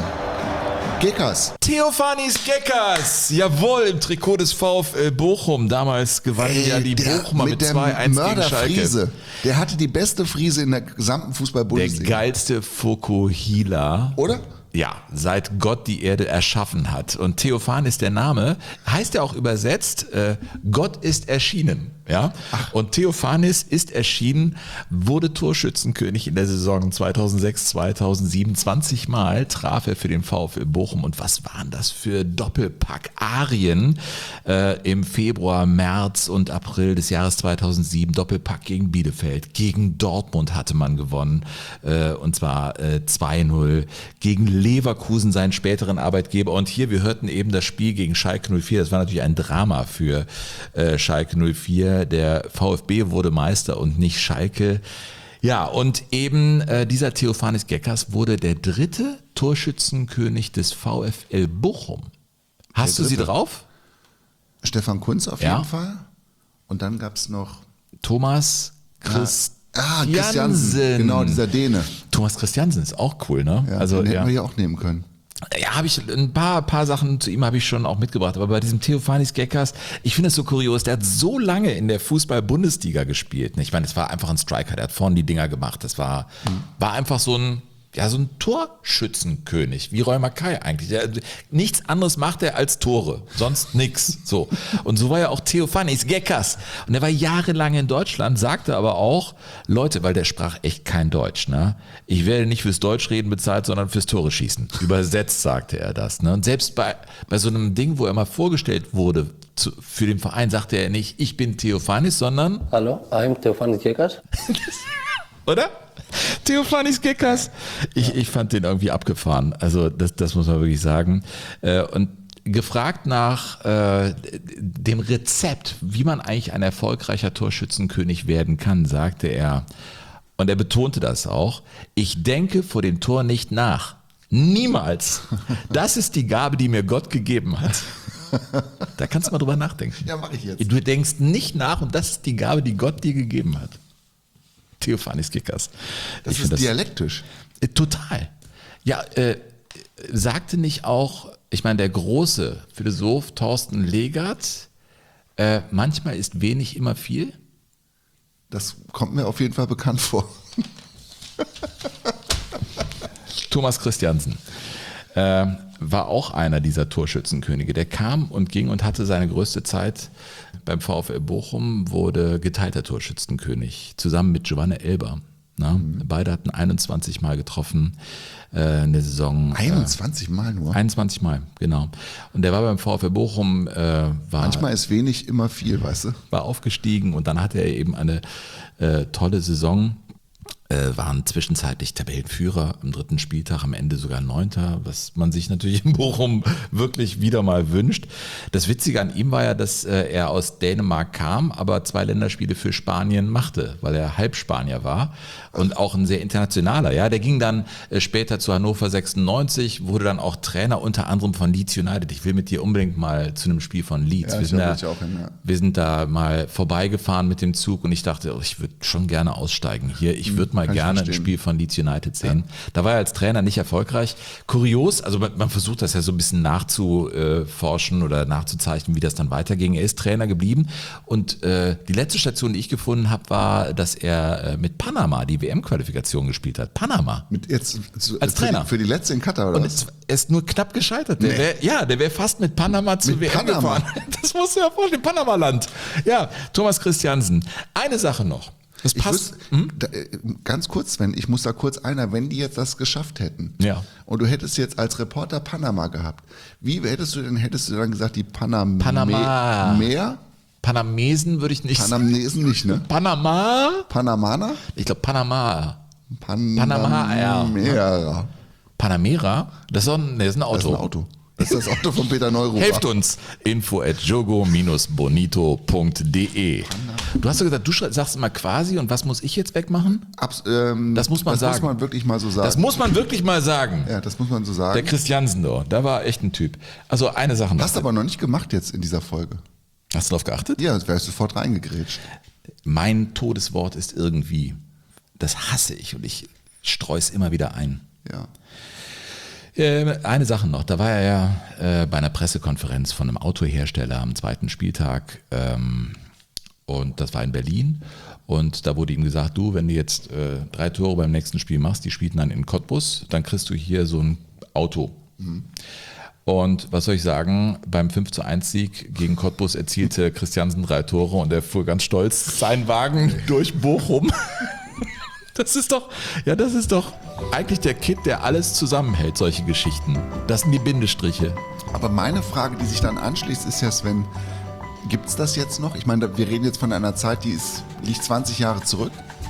Gekas. Theophanis Gekas, jawohl, im Trikot des VfL Bochum. Damals gewannen ja die der, Bochumer mit zwei eins gegen Schalke. Friese. Der hatte die beste Friese in der gesamten Fußball-Bundesliga. Der geilste Fokuhila. Oder? Ja, seit Gott die Erde erschaffen hat. Und Theophanis, der Name, heißt ja auch übersetzt, äh, Gott ist erschienen. Ja? Und Theophanis ist erschienen, wurde Torschützenkönig in der Saison zweitausendsechs, zweitausendsieben. zwanzig Mal traf er für den VfL Bochum. Und was waren das für Doppelpack-Arien äh, im Februar, März und April des Jahres zweitausendsieben? Doppelpack gegen Bielefeld, gegen Dortmund hatte man gewonnen. Äh, und zwar äh, zwei null gegen Leverkusen, seinen späteren Arbeitgeber. Und hier, wir hörten eben das Spiel gegen Schalke null vier. Das war natürlich ein Drama für äh, Schalke null vier. Der VfB wurde Meister und nicht Schalke. Ja, und eben äh, dieser Theophanis Gekas wurde der dritte Torschützenkönig des VfL Bochum. Hast du sie drauf? Stefan Kuntz auf ja. jeden Fall. Und dann gab es noch Thomas Christ Ah, Christiansen. Genau, dieser Däne. Thomas Christiansen ist auch cool, ne? Ja, also, den hätten ja. wir ja auch nehmen können. Ja, habe ich ein paar, paar Sachen zu ihm habe ich schon auch mitgebracht. Aber bei diesem Theophanis Gekas, ich finde es so kurios, der hat so lange in der Fußball-Bundesliga gespielt. Ich meine, das war einfach ein Striker, der hat vorne die Dinger gemacht. Das war, mhm. war einfach so ein, ja, so ein Torschützenkönig, wie Roy Mackay eigentlich. Der, nichts anderes macht er als Tore, sonst nix. So. Und so war ja auch Theophanis Gekas. Und er war jahrelang in Deutschland, sagte aber auch, Leute, weil der sprach echt kein Deutsch, ne? Ich werde nicht fürs Deutschreden bezahlt, sondern fürs Tore schießen. Übersetzt sagte er das. Ne? Und selbst bei, bei so einem Ding, wo er mal vorgestellt wurde zu, für den Verein, sagte er nicht, ich bin Theophanis, sondern... Hallo, I'm Theophanis Gekas. Oder? Theophanis Gekas. Ich, ich fand den irgendwie abgefahren. Also das, das muss man wirklich sagen. Und gefragt nach äh, dem Rezept, wie man eigentlich ein erfolgreicher Torschützenkönig werden kann, sagte er, und er betonte das auch, ich denke vor dem Tor nicht nach. Niemals. Das ist die Gabe, die mir Gott gegeben hat. Da kannst du mal drüber nachdenken. Ja, mache ich jetzt. Du denkst nicht nach und das ist die Gabe, die Gott dir gegeben hat. Theophanis Gekas. Das ich ist das, dialektisch. Äh, total. Ja, äh, sagte nicht auch, ich meine, der große Philosoph Thorsten Legert, äh, manchmal ist wenig immer viel? Das kommt mir auf jeden Fall bekannt vor. Thomas Christiansen äh, war auch einer dieser Torschützenkönige. Der kam und ging und hatte seine größte Zeit beim VfL Bochum, wurde geteilter Torschützenkönig, zusammen mit Giovanni Elber. Na, mhm. Beide hatten einundzwanzig Mal getroffen äh, in der Saison. einundzwanzig Mal nur? einundzwanzig Mal, genau. Und der war beim VfL Bochum. Äh, war, Manchmal ist wenig immer viel, weißt du? War aufgestiegen und dann hatte er eben eine äh, tolle Saison. Äh, waren zwischenzeitlich Tabellenführer am dritten Spieltag, am Ende sogar Neunter, was man sich natürlich in Bochum wirklich wieder mal wünscht. Das Witzige an ihm war ja, dass äh, er aus Dänemark kam, aber zwei Länderspiele für Spanien machte, weil er Halbspanier war und auch ein sehr internationaler. Ja, der ging dann äh, später zu Hannover sechsundneunzig, wurde dann auch Trainer unter anderem von Leeds United. Ich will mit dir unbedingt mal zu einem Spiel von Leeds. Ja, wir, sind da, auch hin, ja. wir sind da mal vorbeigefahren mit dem Zug und ich dachte, oh, ich würde schon gerne aussteigen hier. Ich würde mal gerne ein Spiel von Leeds United sehen. Ja. Da war er als Trainer nicht erfolgreich. Kurios, also man, man versucht das ja so ein bisschen nachzuforschen oder nachzuzeichnen, wie das dann weiterging. Er ist Trainer geblieben und äh, die letzte Station, die ich gefunden habe, war, dass er äh, mit Panama die W M-Qualifikation gespielt hat. Panama. Mit jetzt, zu, als Trainer. Für die, für die letzte in Katar, oder und was? er ist nur knapp gescheitert. Der Nee. wär, ja, der wäre fast mit Panama zu Mit W M Panama? gefahren. Das musst du dir ja vorstellen, Panama-Land. Ja, Thomas Christiansen. Eine Sache noch. Das Ich passt. wüs- da, äh, ganz kurz, Sven, ich muss da kurz einer, wenn die jetzt das geschafft hätten Ja. und du hättest jetzt als Reporter Panama gehabt, wie hättest du denn, hättest du dann gesagt, die Paname- Panama. Meer? Panamesen würde ich nicht sagen. Panamesen nicht, ne? Panama? Panamaner? Ich glaube Panama. Pan- Panama, ja. Panamera. Panamera? Das ist, doch ein, nee, das ist ein Auto. Das ist ein Auto. Das ist das Auto von Peter Neururer. Helft uns. Info at jogo bonito punkt de. Du hast ja gesagt, du schrei- sagst immer quasi und was muss ich jetzt wegmachen? Abs- ähm, Das muss man das sagen. Das muss man wirklich mal so sagen. Das muss man wirklich mal sagen. Ja, das muss man so sagen. Der Christiansen da, da war echt ein Typ. Also eine Sache noch. Hast du aber noch nicht gemacht jetzt in dieser Folge. Hast du darauf geachtet? Ja, das wärst du sofort reingegrätscht. Mein Todeswort ist irgendwie. Das hasse ich und ich streue es immer wieder ein. Ja. Äh, Eine Sache noch, da war er ja äh, bei einer Pressekonferenz von einem Autohersteller am zweiten Spieltag ähm, und das war in Berlin und da wurde ihm gesagt, du, wenn du jetzt äh, drei Tore beim nächsten Spiel machst, die spielten dann in Cottbus, dann kriegst du hier so ein Auto. Mhm. Und was soll ich sagen, beim fünf zu eins Sieg gegen Cottbus erzielte Christiansen drei Tore und er fuhr ganz stolz seinen Wagen durch Bochum. Das ist doch, ja, das ist doch eigentlich der Kit, der alles zusammenhält, solche Geschichten. Das sind die Bindestriche. Aber meine Frage, die sich dann anschließt, ist ja, Sven, gibt es das jetzt noch? Ich meine, wir reden jetzt von einer Zeit, die ist, liegt zwanzig Jahre zurück.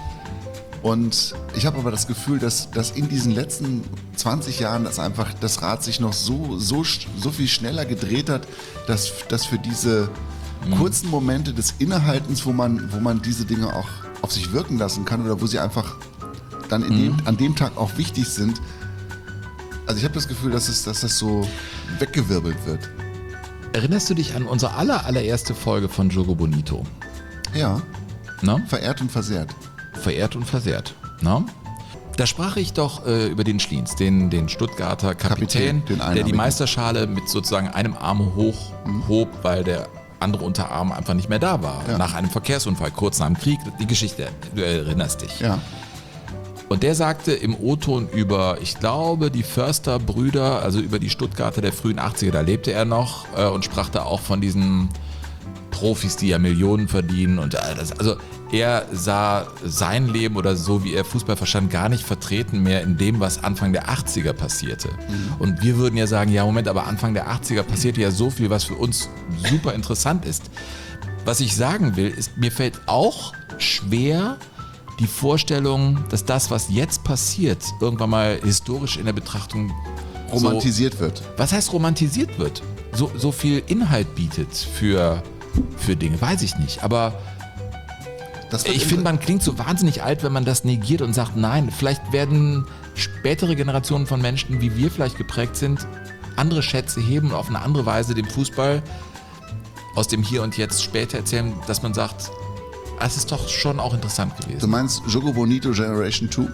Und ich habe aber das Gefühl, dass, dass in diesen letzten zwanzig Jahren das einfach das Rad sich noch so, so, so viel schneller gedreht hat, dass, dass für diese kurzen Momente des Innehaltens, wo man, wo man diese Dinge auch auf sich wirken lassen kann oder wo sie einfach dann in dem, an dem Tag auch wichtig sind. Also ich habe das Gefühl, dass, es, dass das so weggewirbelt wird. Erinnerst du dich an unsere aller, allererste Folge von Jogo Bonito? Ja. Na? Verehrt und versehrt. Verehrt und versehrt. Na? Da sprach ich doch äh, über den Schliens, den, den Stuttgarter Kapitän, Kapitän, den der die Meisterschale mit sozusagen einem Arm hoch mhm. hob, weil der andere Unterarm einfach nicht mehr da war. Ja. Nach einem Verkehrsunfall, kurz nach dem Krieg. Die Geschichte, du erinnerst dich. Ja. Und der sagte im O-Ton über, ich glaube, die Förster-Brüder, also über die Stuttgarter der frühen achtziger, da lebte er noch äh, und sprach da auch von diesen Profis, die ja Millionen verdienen und alles. Also er sah sein Leben oder so, wie er Fußball verstand, gar nicht vertreten mehr in dem, was Anfang der achtziger passierte. Mhm. Und wir würden ja sagen, ja Moment, aber Anfang der achtziger passierte ja so viel, was für uns super interessant ist. Was ich sagen will, ist, mir fällt auch schwer die Vorstellung, dass das, was jetzt passiert, irgendwann mal historisch in der Betrachtung romantisiert so, wird. Was heißt romantisiert wird? So, so viel Inhalt bietet für, für Dinge, weiß ich nicht. Aber ich finde, man klingt so wahnsinnig alt, wenn man das negiert und sagt, nein, vielleicht werden spätere Generationen von Menschen, wie wir vielleicht geprägt sind, andere Schätze heben und auf eine andere Weise dem Fußball aus dem Hier und Jetzt später erzählen, dass man sagt, es ist doch schon auch interessant gewesen. Du meinst Jogo Bonito Generation zwei?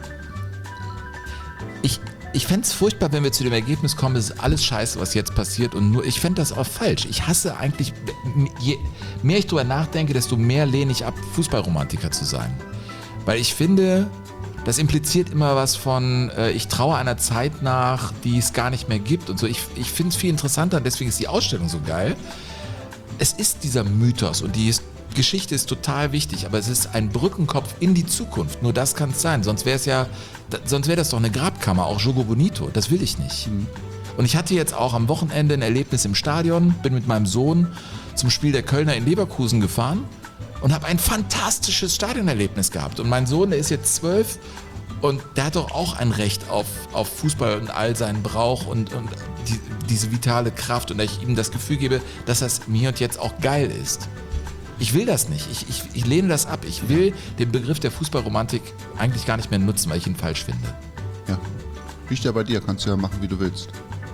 Ich, ich fände es furchtbar, wenn wir zu dem Ergebnis kommen, es ist alles scheiße, was jetzt passiert und nur, ich fände das auch falsch. Ich hasse eigentlich, je mehr ich drüber nachdenke, desto mehr lehne ich ab, Fußballromantiker zu sein. Weil ich finde, das impliziert immer was von, äh, ich traue einer Zeit nach, die es gar nicht mehr gibt und so. Ich, ich finde es viel interessanter, deswegen ist die Ausstellung so geil. Es ist dieser Mythos und die ist Geschichte ist total wichtig, aber es ist ein Brückenkopf in die Zukunft. Nur das kann es sein. Sonst wäre es ja, sonst wäre das doch eine Grabkammer, auch Jogo Bonito. Das will ich nicht. Mhm. Und ich hatte jetzt auch am Wochenende ein Erlebnis im Stadion, bin mit meinem Sohn zum Spiel der Kölner in Leverkusen gefahren und habe ein fantastisches Stadionerlebnis gehabt. Und mein Sohn, der ist jetzt zwölf Und der hat doch auch ein Recht auf, auf Fußball und all seinen Brauch und, und die, diese vitale Kraft und dass ich ihm das Gefühl gebe, dass das mir und jetzt auch geil ist. Ich will das nicht. Ich, ich, ich lehne das ab. Ich will den Begriff der Fußballromantik eigentlich gar nicht mehr nutzen, weil ich ihn falsch finde. Ja. Liegt ja bei dir, kannst du ja machen, wie du willst.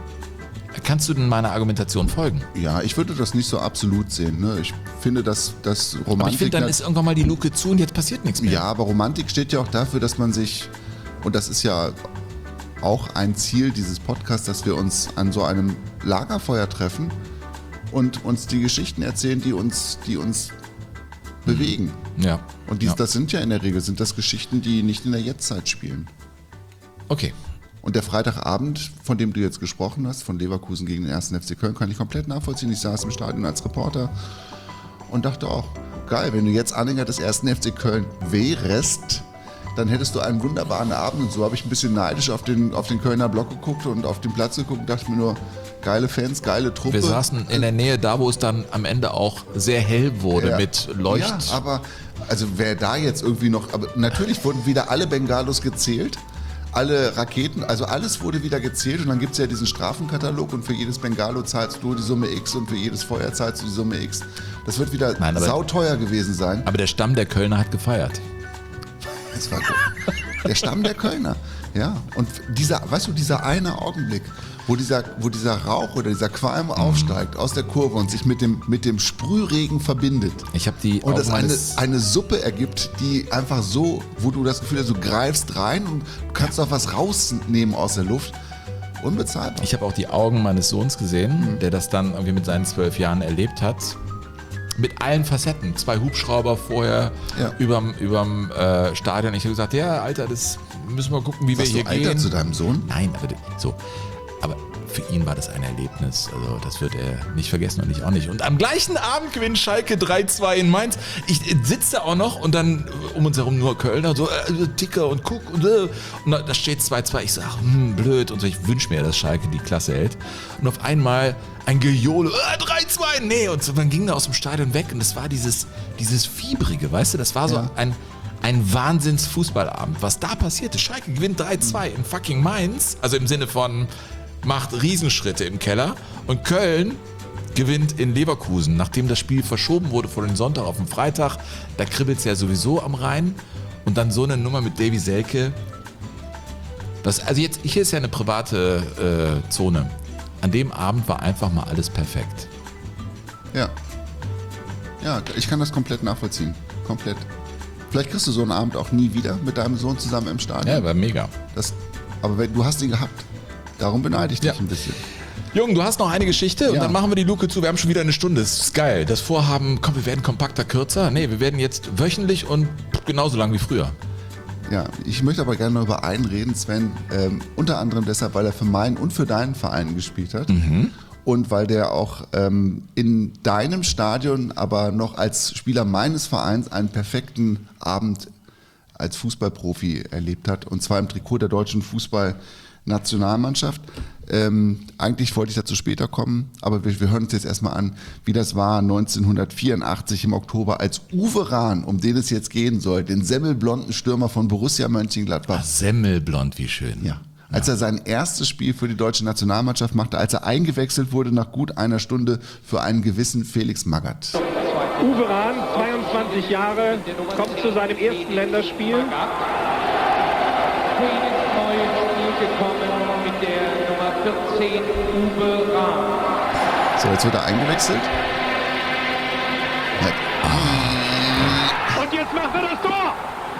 Kannst du denn meiner Argumentation folgen? Ja, ich würde das nicht so absolut sehen. Ne? Ich finde, dass, dass Romantik... Aber ich finde, dann ist irgendwann mal die Luke zu und jetzt passiert nichts mehr. Ja, aber Romantik steht ja auch dafür, dass man sich, und das ist ja auch ein Ziel dieses Podcasts, dass wir uns an so einem Lagerfeuer treffen und uns die Geschichten erzählen, die uns, die uns bewegen. Ja. Und dies, ja. das sind ja in der Regel, sind das Geschichten, die nicht in der Jetztzeit spielen. Okay. Und der Freitagabend, von dem du jetzt gesprochen hast, von Leverkusen gegen den ersten F C Köln, kann ich komplett nachvollziehen. Ich saß im Stadion als Reporter und dachte auch, geil, wenn du jetzt Anhänger des ersten F C Köln wärst, dann hättest du einen wunderbaren Abend. Und so habe ich ein bisschen neidisch auf den, auf den Kölner Block geguckt und auf den Platz geguckt und dachte mir nur, geile Fans, geile Truppe. Wir saßen in der Nähe da, wo es dann am Ende auch sehr hell wurde ja. mit Leucht. Ja, aber also wer da jetzt irgendwie noch, aber natürlich wurden wieder alle Bengalos gezählt. Alle Raketen, also alles wurde wieder gezählt und dann gibt es ja diesen Strafenkatalog und für jedes Bengalo zahlst du die Summe X und für jedes Feuer zahlst du die Summe X. Das wird wieder Nein, aber, sauteuer gewesen sein. Aber der Stamm der Kölner hat gefeiert. Das war gut. Der Stamm der Kölner, ja. Und dieser, weißt du, dieser eine Augenblick, wo dieser, wo dieser Rauch oder dieser Qualm mhm. aufsteigt aus der Kurve und sich mit dem, mit dem Sprühregen verbindet. Ich habe die und es eine, eine Suppe ergibt, die einfach so, wo du das Gefühl hast, du greifst rein und kannst auch was rausnehmen aus der Luft. Unbezahlbar. Ich habe auch die Augen meines Sohns gesehen, mhm. der das dann irgendwie mit seinen zwölf Jahren erlebt hat. Mit allen Facetten. Zwei Hubschrauber vorher ja. überm, überm äh, Stadion. Ich habe gesagt, ja, Alter, das müssen wir gucken, wie Sagst wir hier du Alter gehen. Zu deinem Sohn? Nein, aber so. Aber für ihn war das ein Erlebnis. Also das wird er nicht vergessen und ich auch nicht. Und am gleichen Abend gewinnt Schalke drei zwei in Mainz. Ich sitze auch noch und dann um uns herum nur Kölner, so äh, Ticker und guck und, äh, und da steht zwei zwei. Ich sage, hm, blöd. Und so, ich wünsche mir, dass Schalke die Klasse hält. Und auf einmal ein Gejohle, äh, drei zwei, nee. Und so, dann ging er aus dem Stadion weg und es war dieses, dieses Fiebrige, weißt du, das war so ja. ein... Ein Wahnsinns-Fußballabend. Was da passierte, Schalke gewinnt drei zwei in fucking Mainz, also im Sinne von macht Riesenschritte im Keller und Köln gewinnt in Leverkusen, nachdem das Spiel verschoben wurde von den Sonntag auf den Freitag. Da kribbelt es ja sowieso am Rhein und dann so eine Nummer mit Davy Selke. Das, also jetzt, hier ist ja eine private äh, Zone. An dem Abend war einfach mal alles perfekt. Ja. Ja, ich kann das komplett nachvollziehen. Komplett. Vielleicht kriegst du so einen Abend auch nie wieder mit deinem Sohn zusammen im Stadion. Ja, war mega. Das, aber wenn, du hast ihn gehabt. Darum beneide ich dich ja. ein bisschen. Jung, du hast noch eine Geschichte und ja. dann machen wir die Luke zu. Wir haben schon wieder eine Stunde. Das ist geil. Das Vorhaben, komm, wir werden kompakter, kürzer. Nee, wir werden jetzt wöchentlich und genauso lang wie früher. Ja, ich möchte aber gerne noch über einen reden, Sven. Ähm, unter anderem deshalb, weil er für meinen und für deinen Verein gespielt hat. Mhm. Und weil der auch ähm, in deinem Stadion, aber noch als Spieler meines Vereins einen perfekten Abend als Fußballprofi erlebt hat. Und zwar im Trikot der deutschen Fußballnationalmannschaft. Ähm, eigentlich wollte ich dazu später kommen, aber wir, wir hören uns jetzt erstmal an, wie das war neunzehnhundertvierundachtzig im Oktober, als Uwe Rahn, um den es jetzt gehen soll, den semmelblonden Stürmer von Borussia Mönchengladbach. Ach, semmelblond, wie schön. Ja. Als er sein erstes Spiel für die deutsche Nationalmannschaft machte, als er eingewechselt wurde nach gut einer Stunde für einen gewissen Felix Magath. Uwe Rahn, zweiundzwanzig Jahre, kommt zu seinem ersten Länderspiel. Ins neue Spiel gekommen mit der Nummer vierzehn, Uwe Rahn. So, jetzt wird er eingewechselt. Ja. Ah. Und jetzt macht er das Tor!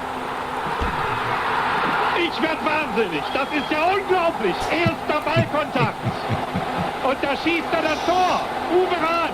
Ich werde wahnsinnig. Das ist ja unglaublich. Erster Ballkontakt. Und da schießt er das Tor. Uwe Rahn.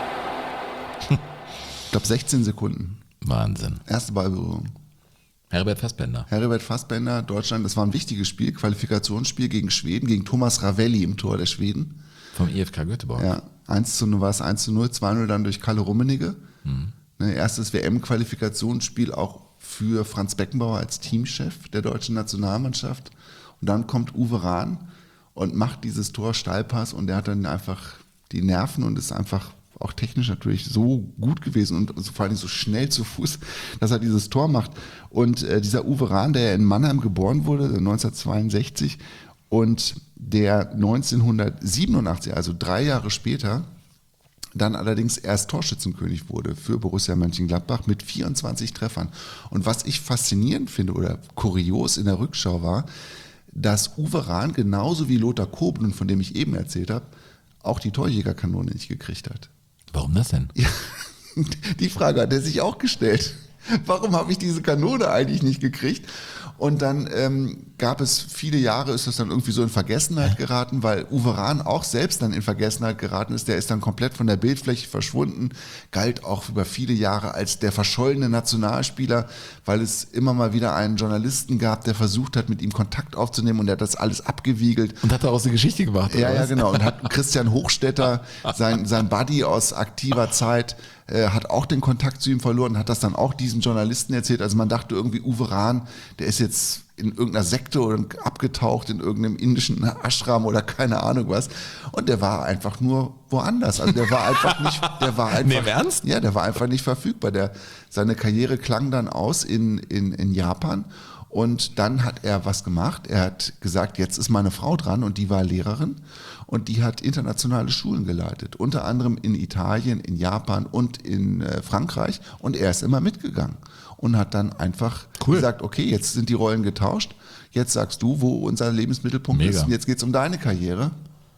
Ich glaube sechzehn Sekunden. Wahnsinn. Erste Ballberührung. Herbert Fassbender. Herbert Fassbender, Deutschland. Das war ein wichtiges Spiel. Qualifikationsspiel gegen Schweden, gegen Thomas Ravelli im Tor der Schweden. Vom I F K Göteborg. Ja, eins zu null war es eins zu null, zwei null dann durch Kalle Rummenigge. Mhm. Ne, erstes W M-Qualifikationsspiel auch für Franz Beckenbauer als Teamchef der deutschen Nationalmannschaft. Und dann kommt Uwe Rahn und macht dieses Tor Steilpass und der hat dann einfach die Nerven und ist einfach auch technisch natürlich so gut gewesen und so, vor allem so schnell zu Fuß, dass er dieses Tor macht. Und äh, dieser Uwe Rahn, der in Mannheim geboren wurde, neunzehnhundertzweiundsechzig, und der neunzehnhundertsiebenundachtzig, also drei Jahre später, dann allerdings erst Torschützenkönig wurde für Borussia Mönchengladbach mit vierundzwanzig Treffern. Und was ich faszinierend finde oder kurios in der Rückschau war, dass Uwe Rahn genauso wie Lothar Koblun, von dem ich eben erzählt habe, auch die Torjägerkanone nicht gekriegt hat. Warum das denn? Ja, die Frage hat er sich auch gestellt. Warum habe ich diese Kanone eigentlich nicht gekriegt? Und dann ähm, gab es viele Jahre, ist das dann irgendwie so in Vergessenheit geraten, weil Uwe Rahn auch selbst dann in Vergessenheit geraten ist. Der ist dann komplett von der Bildfläche verschwunden, galt auch über viele Jahre als der verschollene Nationalspieler, weil es immer mal wieder einen Journalisten gab, der versucht hat, mit ihm Kontakt aufzunehmen, und der hat das alles abgewiegelt. Und hat daraus eine Geschichte gemacht, oder Ja, ja, was? genau. Und hat Christian Hochstetter, sein, sein Buddy aus aktiver Zeit, äh, hat auch den Kontakt zu ihm verloren, hat das dann auch diesen Journalisten erzählt. Also man dachte irgendwie, Uwe Rahn, der ist jetzt in irgendeiner Sekte oder abgetaucht in irgendeinem indischen Ashram oder keine Ahnung was. Und der war einfach nur woanders. Also der war einfach nicht, der war einfach, Nee, im Ernst? Ja, der war einfach nicht verfügbar. Der, seine Karriere klang dann aus in, in, in Japan. Und dann hat er was gemacht. Er hat gesagt, jetzt ist meine Frau dran, und die war Lehrerin und die hat internationale Schulen geleitet. Unter anderem in Italien, in Japan und in äh, Frankreich. Und er ist immer mitgegangen und hat dann einfach cool. gesagt, okay, jetzt sind die Rollen getauscht. Jetzt sagst du, wo unser Lebensmittelpunkt Mega. ist, und jetzt geht's um deine Karriere.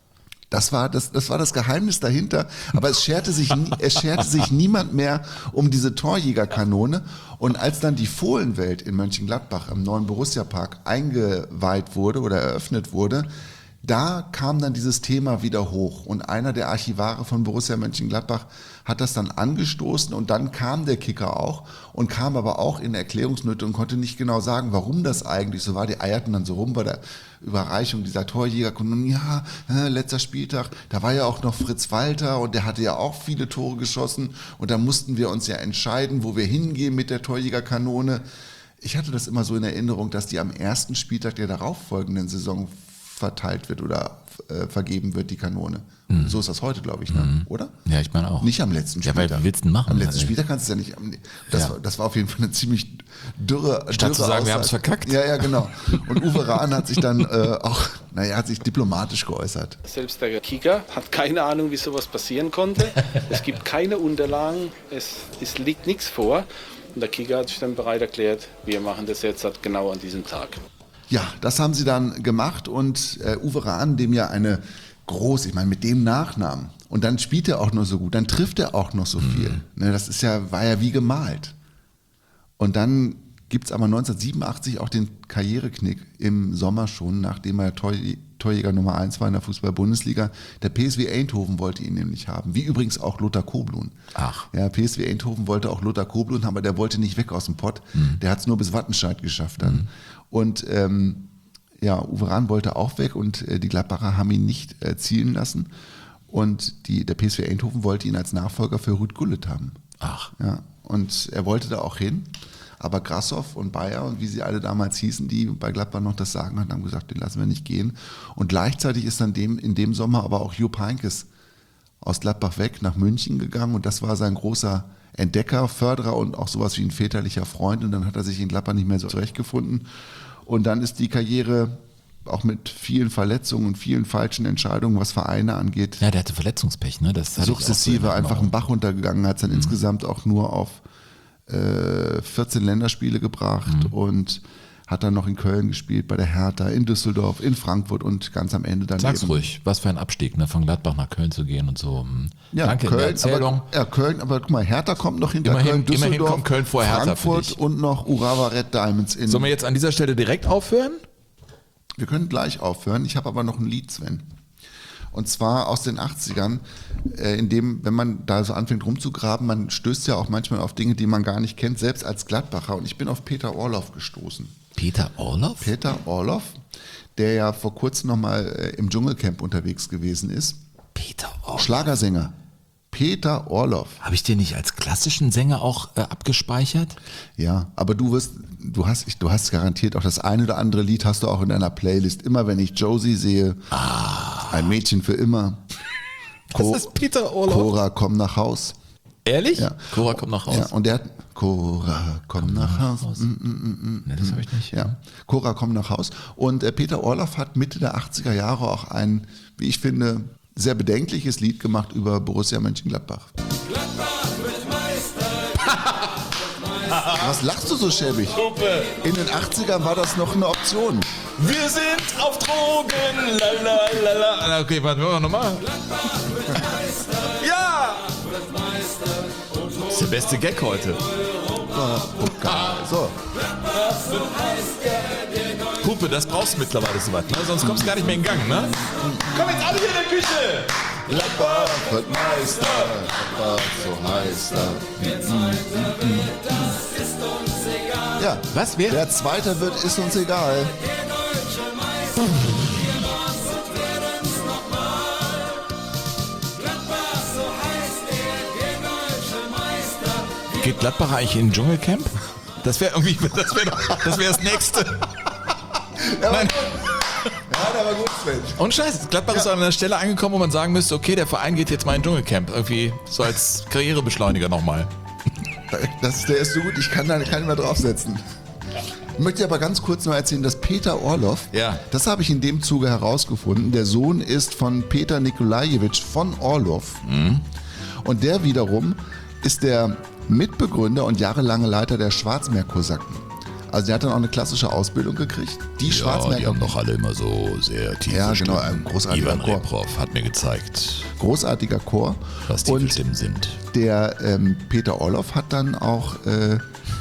Das war das, das war das Geheimnis dahinter. Aber es scherte sich, nie- es scherte sich niemand mehr um diese Torjägerkanone. Und als dann die Fohlenwelt in Mönchengladbach im neuen Borussia-Park eingeweiht wurde oder eröffnet wurde, da kam dann dieses Thema wieder hoch. Und einer der Archivare von Borussia Mönchengladbach hat das dann angestoßen, und dann kam der Kicker auch und kam aber auch in Erklärungsnöte und konnte nicht genau sagen, warum das eigentlich so war. Die eierten dann so rum bei der Überreichung dieser Torjägerkanone. Ja, äh, letzter Spieltag, da war ja auch noch Fritz Walter, und der hatte ja auch viele Tore geschossen, und da mussten wir uns ja entscheiden, wo wir hingehen mit der Torjägerkanone. Ich hatte das immer so in Erinnerung, dass die am ersten Spieltag der darauffolgenden Saison verteilt wird oder äh, vergeben wird, die Kanone. Mhm. So ist das heute, glaube ich, ne? Mhm. Oder? Ja, ich meine auch. Nicht am letzten Ja, Spieltag. weil wie willst du denn machen? Am letzten Also, Spieltag kannst du es ja nicht. am- Das, Ja. war, das war auf jeden Fall eine ziemlich dürre. Statt dürre zu sagen, wir Aussage. haben's verkackt. Ja, ja, genau. Und Uwe Rahn hat sich dann äh, auch, naja, hat sich diplomatisch geäußert. Selbst der Kicker hat keine Ahnung, wie sowas passieren konnte. Es gibt keine Unterlagen, es, es liegt nichts vor. Und der Kicker hat sich dann bereit erklärt, wir machen das jetzt halt genau an diesem Tag. Ja, das haben sie dann gemacht, und äh, Uwe Rahn, dem ja eine groß, ich meine, mit dem Nachnamen, und dann spielt er auch noch so gut, dann trifft er auch noch so viel. Ne, das ist ja, war ja wie gemalt. Und dann gibt es aber neunzehnhundertsiebenundachtzig auch den Karriereknick im Sommer schon, nachdem er Tor, Torjäger Nummer eins war in der Fußball-Bundesliga. Der P S V Eindhoven wollte ihn nämlich haben, wie übrigens auch Lothar Koblun. Ach. Ja, P S V Eindhoven wollte auch Lothar Koblun haben, aber der wollte nicht weg aus dem Pott. Mhm. Der hat es nur bis Wattenscheid geschafft dann. Mhm. Und ähm, ja, Uwe Rahn wollte auch weg, und äh, die Gladbacher haben ihn nicht äh, zielen lassen. Und die, der P S V Eindhoven wollte ihn als Nachfolger für Ruud Gullit haben. Ach. Ja, und er wollte da auch hin. Aber Grassoff und Bayer und wie sie alle damals hießen, die bei Gladbach noch das Sagen hatten, haben gesagt, den lassen wir nicht gehen. Und gleichzeitig ist dann dem, in dem Sommer aber auch Jupp Heynckes aus Gladbach weg nach München gegangen, und das war sein großer Entdecker, Förderer und auch sowas wie ein väterlicher Freund, und dann hat er sich in Gladbach nicht mehr so zurechtgefunden. Und dann ist die Karriere auch mit vielen Verletzungen und vielen falschen Entscheidungen, was Vereine angeht, Ja, der hatte Verletzungspech, ne? Das hatte ich auch so sukzessive in einfach Erinnerung. einen Bach runtergegangen, hat es dann Mhm. insgesamt auch nur auf äh, vierzehn Länderspiele gebracht, Mhm. und hat dann noch in Köln gespielt, bei der Hertha, in Düsseldorf, in Frankfurt und ganz am Ende dann Sag's eben. ruhig, was für ein Abstieg, ne? Von Gladbach nach Köln zu gehen und so. Hm. Ja, Danke in der Köln, Erzählung. aber, ja, Köln, aber guck mal, Hertha kommt noch hinter Immerhin- Köln, Düsseldorf, immerhin kommt Köln vor Hertha, Frankfurt finde ich. und noch Urawa Red Diamonds in. Sollen wir jetzt an dieser Stelle direkt aufhören? Wir können gleich aufhören. Ich habe aber noch ein Lied, Sven. Und zwar aus den achtzigern, äh, in dem, wenn man da so anfängt rumzugraben, man stößt ja auch manchmal auf Dinge, die man gar nicht kennt, selbst als Gladbacher. Und ich bin auf Peter Orloff gestoßen. Peter Orloff? Peter Orloff, der ja vor kurzem nochmal äh, im Dschungelcamp unterwegs gewesen ist. Peter Orloff. Schlagersänger. Peter Orloff. Habe ich den nicht als klassischen Sänger auch äh, abgespeichert? Ja, aber du wirst, du hast, ich- du hast garantiert auch das eine oder andere Lied hast du auch in deiner Playlist. Immer wenn ich Josie sehe, Ah. ein Mädchen für immer. Das ist Peter Orloff. Cora, komm nach Haus. Ehrlich? Ja. Cora, komm nach Haus. Ja, und der hat Cora, komm, komm nach, nach Haus. Haus. Mm, mm, mm, ne, das habe ich nicht. Ja. Cora, komm nach Haus. Und äh, Peter Orloff hat Mitte der achtziger Jahre auch ein, wie ich finde, sehr bedenkliches Lied gemacht über Borussia Mönchengladbach. Gladbach wird Meister. Was lachst du so schäbig? Hupe. In den achtzigern war das noch eine Option. Wir sind auf Drogen, lalalala. Okay, warte, wir nochmal. Ja! Das ist der beste Gag heute. So. Hupe, das brauchst du mittlerweile so was, ne? Sonst kommst du gar nicht mehr in Gang, ne? Komm jetzt alle hier in der Küche! Gladbach wird Meister, Gladbach so heißt er. Ja, was? Wer? Wer Zweiter wird, ist uns egal. Geht Gladbach eigentlich in ein Dschungelcamp? Das wäre irgendwie, das wäre das, wär das Nächste. Ja, Nein. Ja, der war gut, Sven. Und Scheiße, Gladbach ja. ist an einer Stelle angekommen, wo man sagen müsste, okay, der Verein geht jetzt mal in ein Dschungelcamp. Irgendwie so als Karrierebeschleuniger nochmal. Das, der ist so gut, ich kann da keinen mehr draufsetzen. Ich möchte aber ganz kurz noch erzählen, dass Peter Orloff, ja. das habe ich in dem Zuge herausgefunden, der Sohn ist von Peter Nikolajewitsch von Orloff. Mhm. Und der wiederum ist der Mitbegründer und jahrelange Leiter der Schwarzmeerkosaken. Also der hat dann auch eine klassische Ausbildung gekriegt. Die ja, Schwarzmeer die haben doch alle immer so sehr tiefe Ja, genau, Stimmen. ein großartiger Ivan Chor. Reprov hat mir gezeigt, großartiger Chor. was tiefe und Stimmen sind. Der ähm, Peter Orloff hat dann auch äh,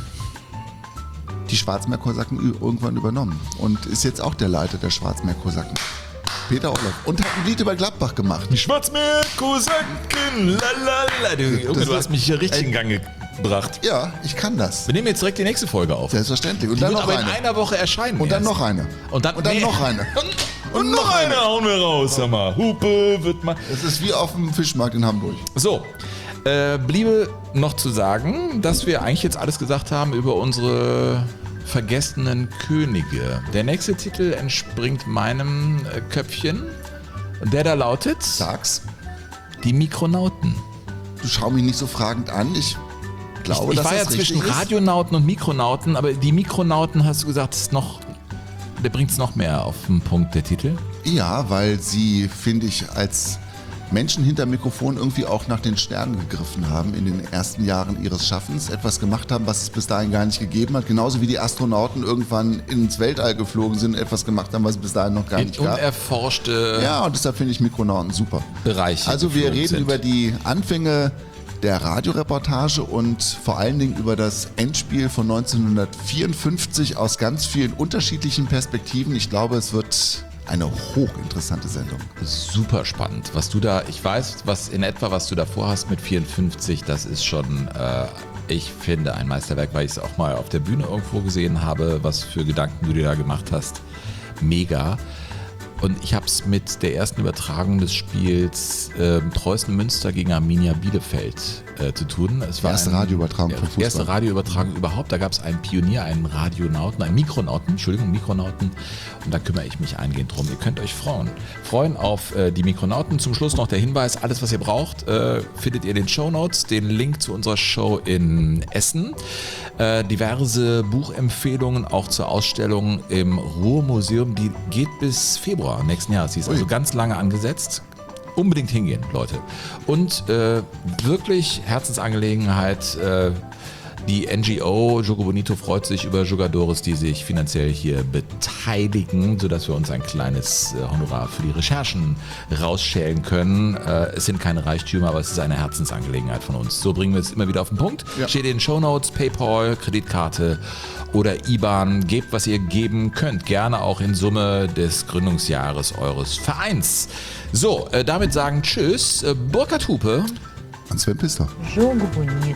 die Schwarzmeerkosaken irgendwann übernommen und ist jetzt auch der Leiter der Schwarzmeerkosaken. Peter Orloff. Und hat ein Lied über Gladbach gemacht. Die Schwarzmeerkosaken, lalala. Du, Junge, du hast mich hier richtig in Gang gebracht. Ja, ich kann das. Wir nehmen jetzt direkt die nächste Folge auf. Selbstverständlich. Und die dann wird noch aber eine. in einer Woche erscheinen. Und dann erst. noch eine. Und dann, und dann nee. noch eine. Und, und, und noch eine hauen wir raus, sag mal. Hupe wird mal. Das ist wie auf dem Fischmarkt in Hamburg. So, äh, bliebe noch zu sagen, dass wir eigentlich jetzt alles gesagt haben über unsere vergessenen Könige. Der nächste Titel entspringt meinem äh, Köpfchen. Und der da lautet... Sag's. Die Mikronauten. Du schau mich nicht so fragend an. Ich glaube, ich, ich dass war das ja zwischen richtig Radionauten und Mikronauten, aber die Mikronauten, hast du gesagt, ist noch, der bringt es noch mehr auf den Punkt, der Titel. Ja, weil sie, finde ich, als Menschen hinter Mikrofon irgendwie auch nach den Sternen gegriffen haben in den ersten Jahren ihres Schaffens, etwas gemacht haben, was es bis dahin gar nicht gegeben hat, genauso wie die Astronauten irgendwann ins Weltall geflogen sind, etwas gemacht haben, was es bis dahin noch gar in nicht gab. Unerforschte Ja, und deshalb finde ich Mikronauten super. Bereiche. Also wir reden sind. über die Anfänge der Radioreportage und vor allen Dingen über das Endspiel von neunzehnhundertvierundfünfzig aus ganz vielen unterschiedlichen Perspektiven. Ich glaube, es wird eine hochinteressante Sendung. Super spannend. Was du da, ich weiß, was in etwa, was du da vorhast mit vierundfünfzig, das ist schon, äh, ich finde, ein Meisterwerk, weil ich es auch mal auf der Bühne irgendwo gesehen habe, was für Gedanken du dir da gemacht hast. Mega. Und ich habe es mit der ersten Übertragung des Spiels äh, Preußen Münster gegen Arminia Bielefeld äh, zu tun. Es war erste ein, Radioübertragung ja, von Fußball. Erste Radioübertragung überhaupt. Da gab es einen Pionier, einen Radionauten, einen Mikronauten, Entschuldigung, Mikronauten. Und da kümmere ich mich eingehend drum. Ihr könnt euch freuen. Freuen auf äh, die Mikronauten. Zum Schluss noch der Hinweis, alles was ihr braucht, äh, findet ihr in den Shownotes. Den Link zu unserer Show in Essen. Äh, diverse Buchempfehlungen auch zur Ausstellung im Ruhrmuseum. Die geht bis Februar nächsten Jahres. Sie ist also ganz lange angesetzt. Unbedingt hingehen, Leute. Und äh, wirklich Herzensangelegenheit. Äh, die N G O Jogo Bonito freut sich über Jugadores, die sich finanziell hier beteiligen, sodass wir uns ein kleines äh, Honorar für die Recherchen rausschälen können. Äh, es sind keine Reichtümer, aber es ist eine Herzensangelegenheit von uns. So bringen wir es immer wieder auf den Punkt. Ja. Steht in den Shownotes, PayPal, Kreditkarte oder I B A N. Gebt, was ihr geben könnt. Gerne auch in Summe des Gründungsjahres eures Vereins. So, äh, damit sagen Tschüss. Äh, Burkhard Hupe. Und Sven Pister. Jogo Bonito.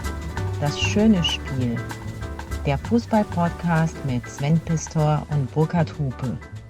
Das schöne Spiel. Der Fußball-Podcast mit Sven Pistor und Burkhard Hupe.